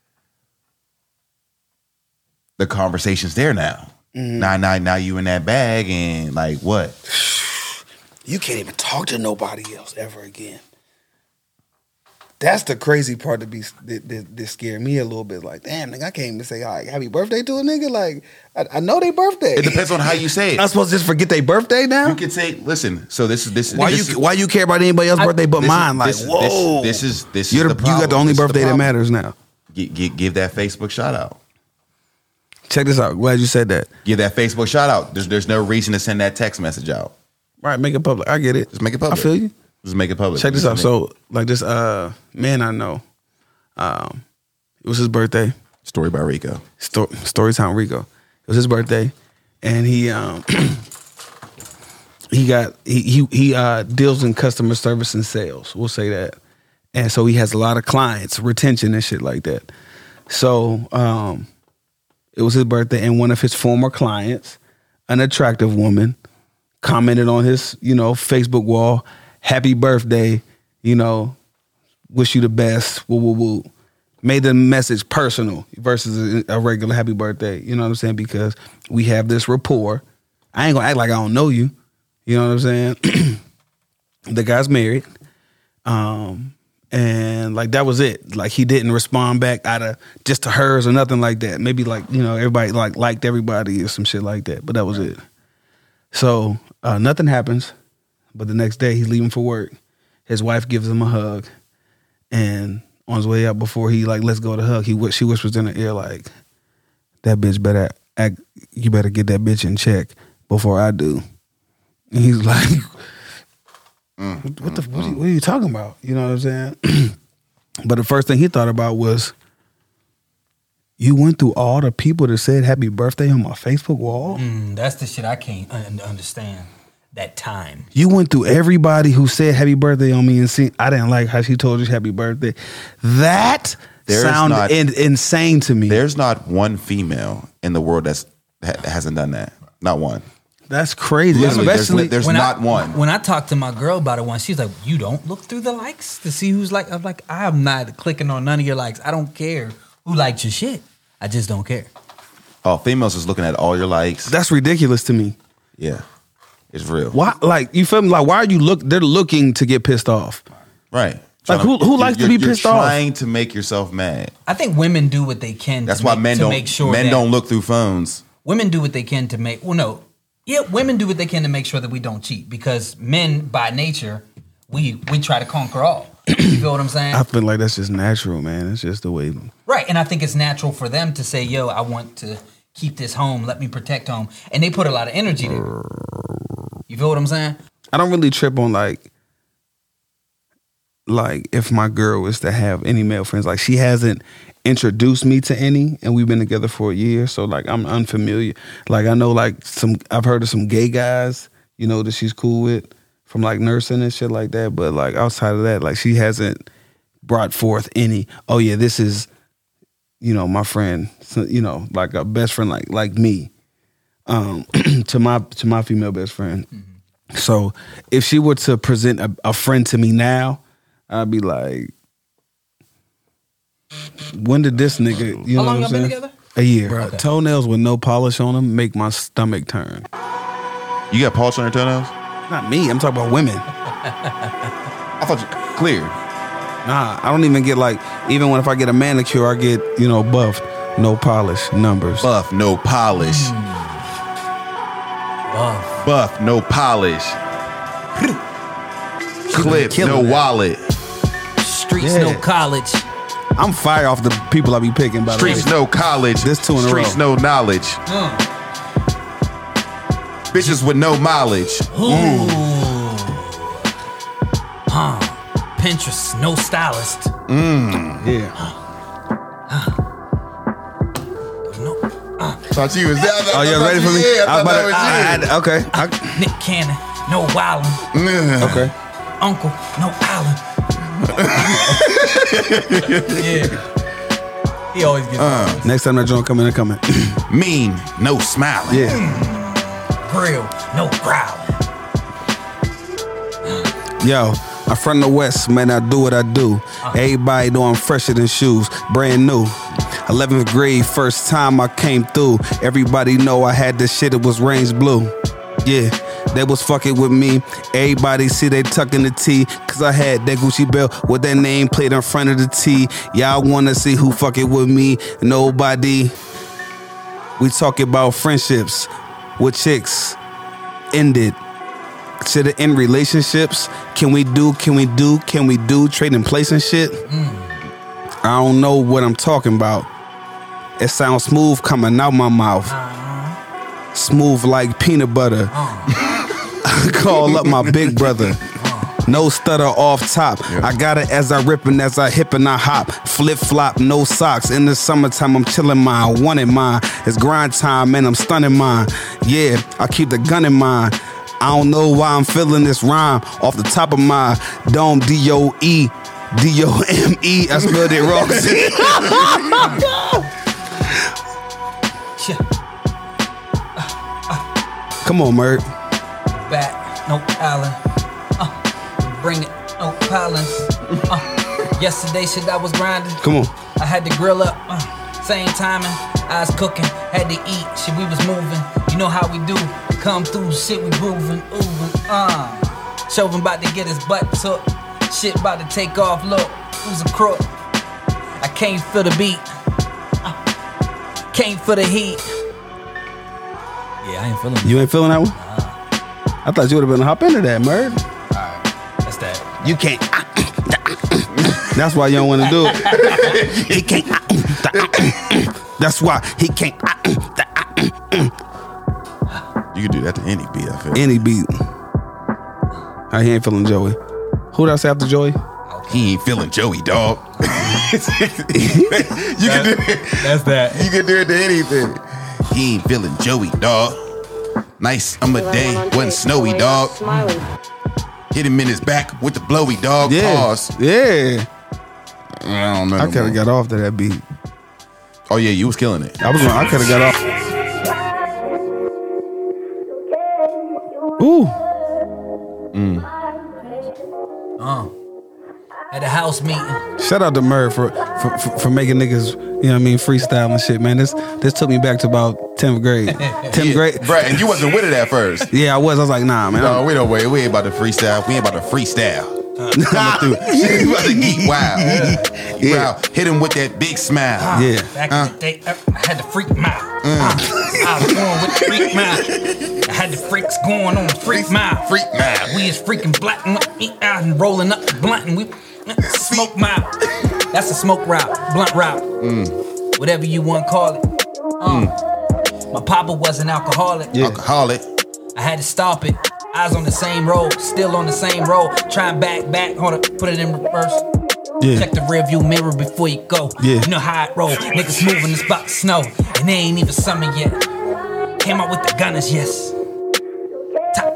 the conversation's there now. Mm-hmm. Now you in that bag and like what? You can't even talk to nobody else ever again. That's the crazy part that scared me a little bit. Like, damn, nigga, I can't even say like happy birthday to a nigga. Like, I know their birthday. It depends on how you say it. I'm supposed to just forget their birthday now. You can say, listen. So this is Why you care about anybody else's birthday but mine? Like, whoa, This is you the problem. got the only This is birthday that problem. matters now. Give that Facebook shout out. Check this out. Glad you said that. Give that Facebook shout out. There's no reason to send that text message out. Right, make it public. I get it. Just make it public. I feel you. Just make it public. Check this out. So, like this man I know, it was his birthday. Story by Rico. Storytime Rico. It was his birthday, and he deals in customer service and sales. We'll say that, and so he has a lot of clients, retention and shit like that. So it was his birthday, and one of his former clients, an attractive woman, commented on his Facebook wall, "Happy birthday, wish you the best." Woo woo woo. Made the message personal versus a regular happy birthday. You know what I'm saying? Because we have this rapport. I ain't gonna act like I don't know you. You know what I'm saying? The guy's married. And like that was it. Like he didn't respond back out of just to hers or nothing like that. Maybe like, everybody liked everybody or some shit like that. But that was it. So nothing happens. But the next day he's leaving for work. His wife gives him a hug. And on his way out, before he let's go to hug, she whispers in her ear like, "That bitch better act. You better get that bitch in check before I do." And he's like, "What are you talking about?" You know what I'm saying? But the first thing he thought about was, you went through all the people that said happy birthday on my Facebook wall. That's the shit I can't understand. That time. You went through everybody who said happy birthday on me and I didn't like how she told you happy birthday. That sounded insane to me. There's not one female in the world that hasn't done that. Not one. That's crazy. Literally, Especially there's not one. When I talked to my girl about it once, she's like, "You don't look through the likes to see who's like." I'm like, "I'm not clicking on none of your likes. I don't care who liked your shit. I just don't care." Oh, females is looking at all your likes. That's ridiculous to me. Yeah. It's real. Why? Like, you feel me? Like, why are you they're looking to get pissed off. Right. Like, who likes to be pissed off? You're trying to make yourself mad. I think women do what they can. That's to why make, men don't look through phones. Women do what they can to make. Well, no. Yeah, women do what they can to make sure that we don't cheat, because men, by nature, we try to conquer all. You feel what I'm saying? I feel like that's just natural, man. It's just the way. Right, and I think it's natural for them to say, "Yo, I want to keep this home. Let me protect home," and they put a lot of energy there. You feel what I'm saying? I don't really trip on like if my girl was to have any male friends. Like, she hasn't introduced me to any, and we've been together for a year, so like I'm unfamiliar. Like, I know I've heard of some gay guys, that she's cool with from like nursing and shit like that. But like outside of that, like she hasn't brought forth any. Oh yeah, this is my friend. So, like a best friend like me. To my female best friend. Mm-hmm. So if she were to present a friend to me now, I'd be like, when did this nigga? You How know long what y'all I'm been saying? together? A year. Okay. Toenails with no polish on them make my stomach turn. You got polish on your toenails? Not me. I'm talking about women. I thought you clear. Nah, I don't even get even if I get a manicure, I get buffed, no polish, numbers. Buff, no polish. Buff, no polish. Clip, no wallet. Streets, Yeah. no college. I'm fire off the people I be picking, by the way. Streets, no college. This two in a Streets, row. no knowledge. Bitches with no mileage. Pinterest, no stylist. Yeah. No. Thought you was there. Oh, you ready for me? Yeah, I thought was that was you. Okay. Nick Cannon, no wildin'. Okay. Uncle, no island. Yeah. He always gets Next time that joint come in, I'm coming. Mean, no smiling. Yeah. grill, no growl. Yo, I'm from the West, man, I do what I do. Everybody know I'm fresher than shoes, brand new. 11th grade, first time I came through. Everybody know I had this shit, it was Range Blue. Yeah, they was fucking with me. Everybody see they tucking the T, cause I had that Gucci belt with that name plate in front of the T. Y'all wanna see who fucking with me? Nobody. We talking about friendships with chicks. Ended. Should it end relationships? Can we do trading place and shit? I don't know what I'm talking about. It sounds smooth coming out my mouth. Smooth like peanut butter. Call up my big brother. No stutter off top. Yeah. I got it as I rip and as I hip and I hop. Flip flop, no socks. In the summertime, I'm chilling mine. Wanted mine. It's grind time and I'm stunning mine. Yeah, I keep the gun in mind. I don't know why I'm feeling this rhyme off the top of my dome. D-O-E. D-O-M-E. I spelled it wrong. Come on, Mert. Back, no Allen. Bring it, no Collins. Yesterday, shit, I was grinding. Come on. I had the grill up. Same timing. I was cooking. Had to eat. Shit, we was moving. You know how we do. Come through, shit, we grooving. Chauvin about to get his butt took. Shit about to take off. Look, who's a crook? I can't feel the beat. Can't feel the heat. Yeah, I ain't feeling it. You ain't feeling that one? I thought you would have been hop into that, Mert. That's that. You can't. That's why you don't want to do it. He can't. That's why he can't. You can do that to any beat, I feel. Any beat. He ain't feeling Joey. Who else after Joey? He ain't feeling Joey, dog. You can do it. That's that. You can do it to anything. He ain't feeling Joey, dog. Nice day, wasn't snowy, dog. Hit him in his back with the blowy, dog. Yeah. Pause. Yeah. I don't know. I could have got off to that beat. Oh yeah, you was killing it. I could have got off. Ooh. At a house meeting. Shout out to Murr for making niggas, you know what I mean, freestyle and shit, man. This took me back to about 10th grade. 10th grade. Right, and you wasn't with it at first. Yeah, I was like, nah, man. No, we don't wait. We ain't about to freestyle. We ain't about to freestyle. Coming through. We about to geek wild. Yeah. Wow. Hit him with that big smile. Yeah. Back in the day, I had the freak mouth. I was going with the freak mouth. I had the freaks going on the freak mouth. Freak mouth. We is freaking black out and rolling up the blunt and we smoke mouth. That's a smoke route, blunt route. Whatever you want to call it. My papa was an alcoholic. Yeah. Alcoholic. I had to stop it. I was on the same road, still on the same road. Trying back, hold up, put it in reverse. Yeah. Check the rearview mirror before you go. Yeah. You know how it roll. Niggas moving, it's about to snow. And they ain't even summer yet. Came out with the gunners, yes. Top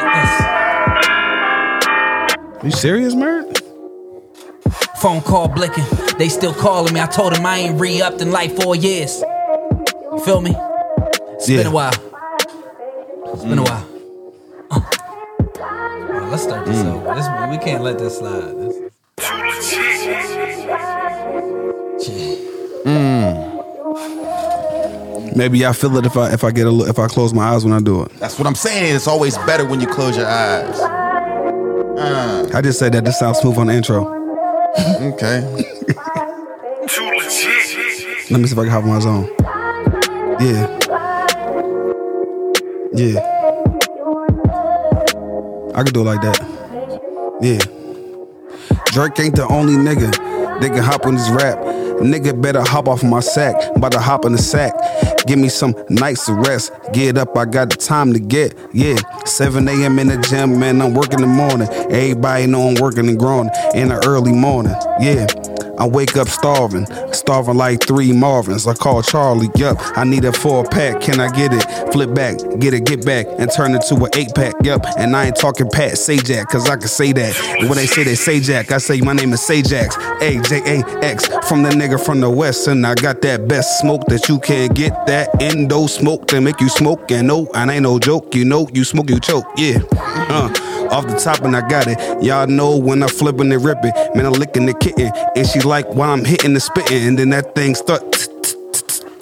You serious, Mert? phone call blinking. They still calling me. I told them I ain't re-upped in like 4 years. You feel me? It's been a while. It's been a while. Well, let's start this over. We can't let this slide. Maybe I feel it if I close my eyes when I do it. That's what I'm saying. It's always better when you close your eyes. I just said that. This sounds smooth on the intro. Okay. Let me see if I can hop on my zone. Yeah. Yeah. I could do it like that. Yeah. Drake ain't the only nigga that can hop on this rap. Nigga better hop off my sack. About to hop in the sack. Give me some nights of rest. Get up, I got the time to get. Yeah, 7 a.m. in the gym, man, I'm working in the morning. Everybody know I'm working and growing in the early morning. Yeah, I wake up starving like 3 Marvins. I call Charlie, yup, I need a 4-pack, can I get it? Flip back, get back, and turn it to an 8-pack, yup. And I ain't talking Pat Sajak, cause I can say that. And when they say Sajak, I say my name is Sajax, A-J-A-X, from the nigga from the west. And I got that best smoke that you can't get, that endo smoke that make you smoke. And no, and ain't no joke, you know, you smoke, you choke, yeah. Off the top and I got it. Y'all know when I flippin' and rip it. Man, I'm licking the kitten. And she like while I'm hitting the spittin'. And then that thing start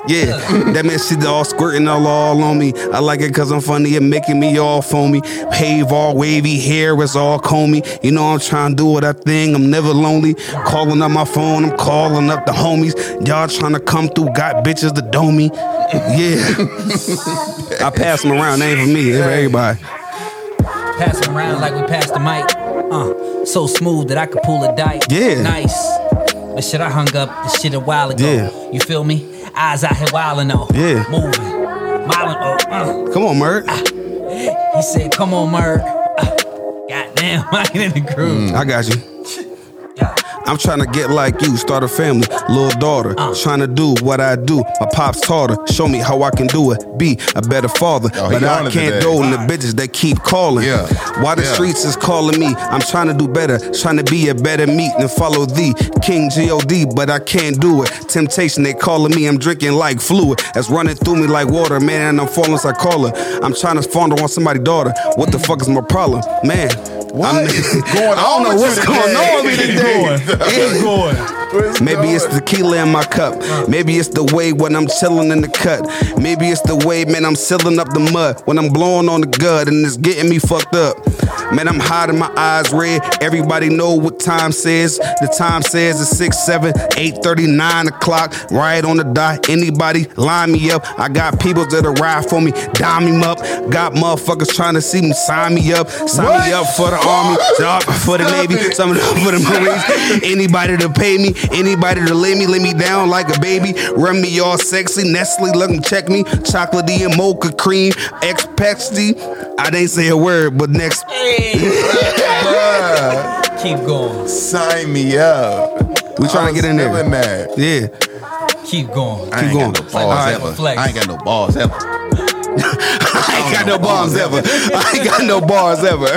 Yeah, that man shit all squirting all on me. I like it cause I'm funny and making me all foamy. Pave all wavy, hair is all comey. You know I'm trying to do what I think, I'm never lonely. Calling up my phone, I'm calling up the homies. Y'all trying to come through, got bitches to do me. Yeah. I pass them around, they ain't for me, it's for everybody. Pass them around like we passed the mic. So smooth that I could pull a dike. Yeah. Nice. But shit, I hung up the shit a while ago. Yeah. You feel me? Eyes out here wildin' though. Yeah. Moving. Miling. Come on, Mert. He said, come on, Mert. Goddamn, I ain't in the groove. I got you. Yeah. I'm trying to get like you, start a family, little daughter. Trying to do what I do. My pops taught her, show me how I can do it. Be a better father, but I can't do the bitches that keep calling. Yeah. Why the streets is calling me? I'm trying to do better, trying to be a better meat and follow thee, King G.O.D. But I can't do it. Temptation, they calling me. I'm drinking like fluid. That's running through me like water, man. And I'm falling so I call her. I'm trying to fondle on somebody's daughter. What the fuck is my problem, man? What is going I don't know what's going on with me today. Maybe it's tequila in my cup. Maybe it's the way when I'm chilling in the cut. Maybe it's the way, man, I'm sealing up the mud when I'm blowing on the gut and it's getting me fucked up. Man, I'm hiding my eyes red. Everybody know what time says. The time says it's 6, 7, 8:30, 9 o'clock. Right on the dot. Anybody line me up. I got people that'll ride for me, dime me up. Got motherfuckers trying to see me sign me up. Sign me up for the army, job for the Navy, some of them for the Marines. Anybody to pay me, anybody to lay me down like a baby. Run me all sexy, Nestle, let them check me. Chocolatey and mocha cream, X-Pexty. I didn't say a word, but next. Keep going. Sign me up. We trying to get in there. That. Yeah. Keep going. I ain't going. got no balls ever. Flex. I ain't got no balls ever. I ain't got no bars ever. I ain't got no bars ever.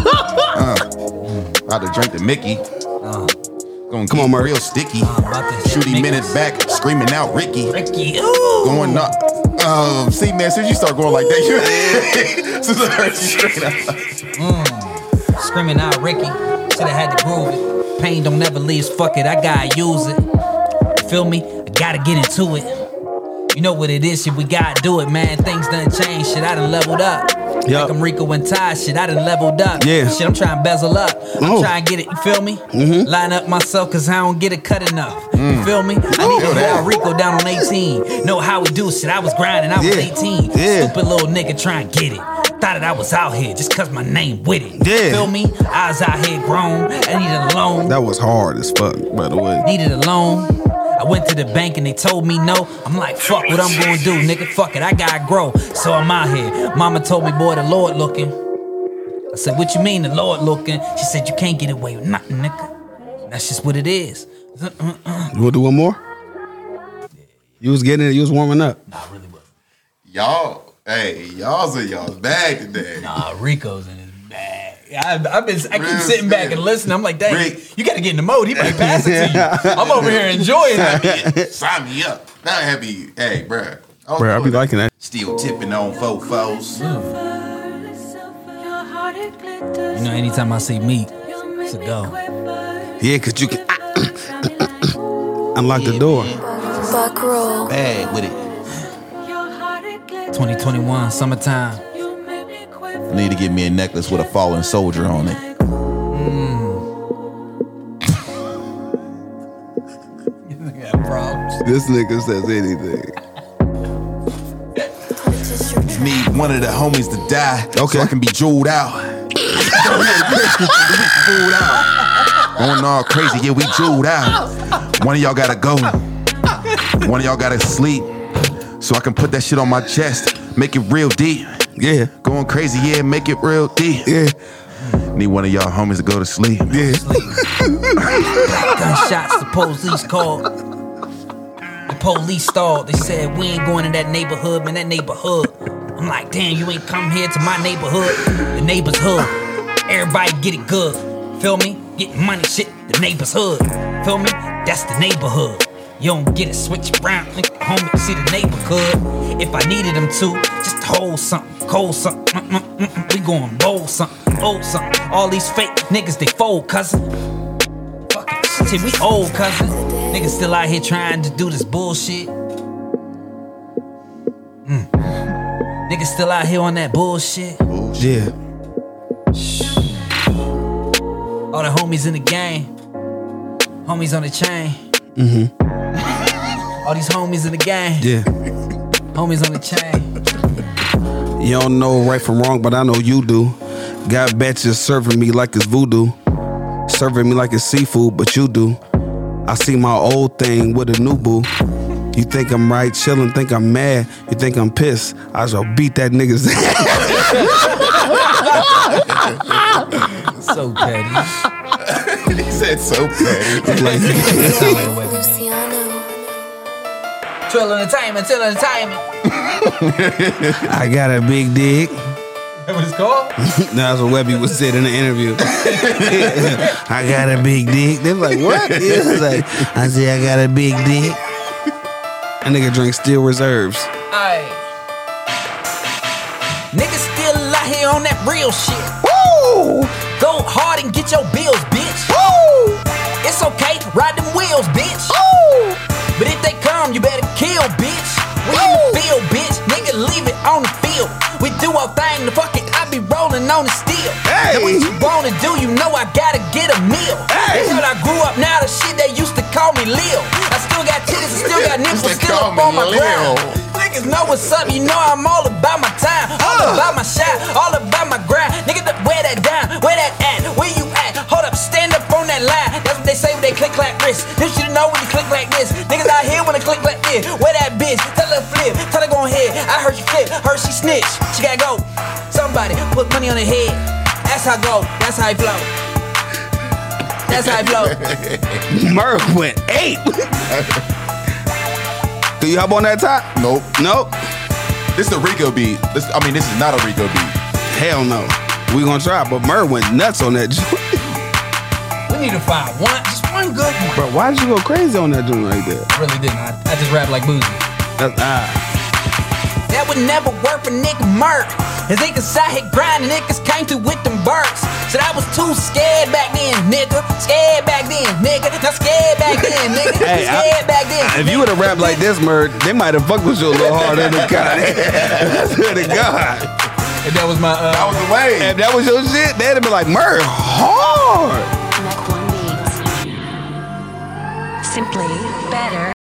About to drink the Mickey. Gonna Come get on, Murph. real sticky. About to Shooty hit minutes back, screaming out Ricky. Ricky. Ooh. Going up. See, man, as soon as you start going like that, you as soon as I heard you straight up. Screaming out Ricky. Shoulda had to groove it. Pain don't never leave. Fuck it, I gotta use it. You feel me? I gotta get into it. You know what it is, shit, we gotta do it, man. Things done changed, shit, I done leveled up. Yep. Like I'm Rico and Ty, shit, I done leveled up. Yeah. Shit, I'm trying to bezel up. I'm trying to get it, you feel me? Line up myself, cause I don't get it cut enough. You feel me? I need to hold Rico down on 18. Know how we do shit, I was grinding, I was 18. Yeah. Stupid little nigga trying to get it. Thought that I was out here just cause my name with it. Yeah. Feel me? I was out here grown, I needed a loan. That was hard as fuck, by the way. Needed a loan. I went to the bank and they told me no. I'm like, fuck what I'm gonna do, nigga. Fuck it, I gotta grow. So I'm out here. Mama told me, boy, the Lord looking. I said, what you mean the Lord looking? She said, you can't get away with nothing, nigga. That's just what it is. You wanna do one more? You was getting it, you was warming up. Nah, really wasn't. Y'all's in y'all's bag today. Nah, Rico's in his bag. I keep sitting back and listening. I'm like, dang, Rick. you gotta get in the mode. He might pass it to you. I'm over here enjoying it. Sign me up. That happy, hey, bruh. Bro, I be liking that. Still tipping on fofos. You know, anytime I see meat, it's a go. Yeah, cause you can unlock the door. Buck roll. Bag with it. 2021, summertime. I need to get me a necklace with a fallen soldier on it. This nigga says anything. Need one of the homies to die, Okay. so I can be jeweled out. Jeweled out. Going all crazy, yeah, we jeweled out. One of y'all gotta go. One of y'all gotta sleep, so I can put that shit on my chest, make it real deep. Yeah, Going crazy, yeah, make it real deep. yeah, Need one of y'all homies to go to sleep. yeah. Gunshots, the police called. The police stalled. They said, we ain't going in that neighborhood, man, that neighborhood. I'm like, damn, you ain't come here to my neighborhood, the neighbor's hood. Everybody get it good. Feel me? Getting money, shit, the neighbor's hood. Feel me? That's the neighborhood. You don't get it, switch around, homie, see the neighborhood. If I needed them to, just hold something, cold something. We going bold something, old something. All these fake niggas, they fold, cousin. Fuck it, shit, we old, cousin. Niggas still out here trying to do this bullshit. Niggas still out here on that bullshit. Yeah. All the homies in the game. Homies on the chain. All these homies in the game. Yeah. Homies on the chain. You don't know right from wrong, but I know you do. Got bitches serving me like it's voodoo. Serving me like it's seafood, but you do. I see my old thing with a new boo. You think I'm right, chillin', think I'm mad. You think I'm pissed. I shall beat that nigga's ass. So petty. He said so petty. Trill entertainment. I got a big dick. That what it's called? That's what Webby was said in the interview. I got a big dick. They was like, what? He was like, I said, I got a big dick. That nigga drink Steel Reserves. Aye. Niggas still out here on that real shit. Woo! Go hard and get your bills, bitch. Woo! It's okay, ride them wheels, bitch. Woo! But if they come, you better kill, bitch. We in the field, bitch. Nigga, leave it on the field. We do our thing, the fuck it, I be rolling on the steel. Hey! And what you wanna do, you know I gotta get a meal. Hey! They thought I grew up, now the shit they used to call me Lil. I still got titties, I still got nipples, They still call up me on my Lil. ground. Niggas know what's up, you know I'm all about my time. All about my shot, all about my grind. Nigga, wear that down, where that at, where you at? Hold up, stand up on that line. That's what they say when they click like wrist. You should know when you click like this. Niggas out here when they click like this. Where that bitch? Tell her flip, tell her go ahead. I heard you flip, heard she snitch. She gotta go. Somebody put money on her head. That's how I go, that's how I flow. That's how I flow. Murph went 8. Do you hop on that top? Nope. Nope. This is a Rico beat. This is not a Rico beat. Hell no. We gonna try, but Murph went nuts on that joint. We need to find just one good one. Bro, why did you go crazy on that joint like that? I really didn't. I just rap like Boozy. That's That would never work for nigga Murk. His niggas out here grinding, niggas came through with them burks. Said I was too scared back then, nigga. Scared back then, nigga. Not scared back then, nigga. Hey, scared back then. If you would have rapped like this, Murph, they might have fucked with you a little harder than God. I swear to God. If that was my That was the way. If that was your shit, they'd have been like, Murph, hard. Neck One Beats. Simply better.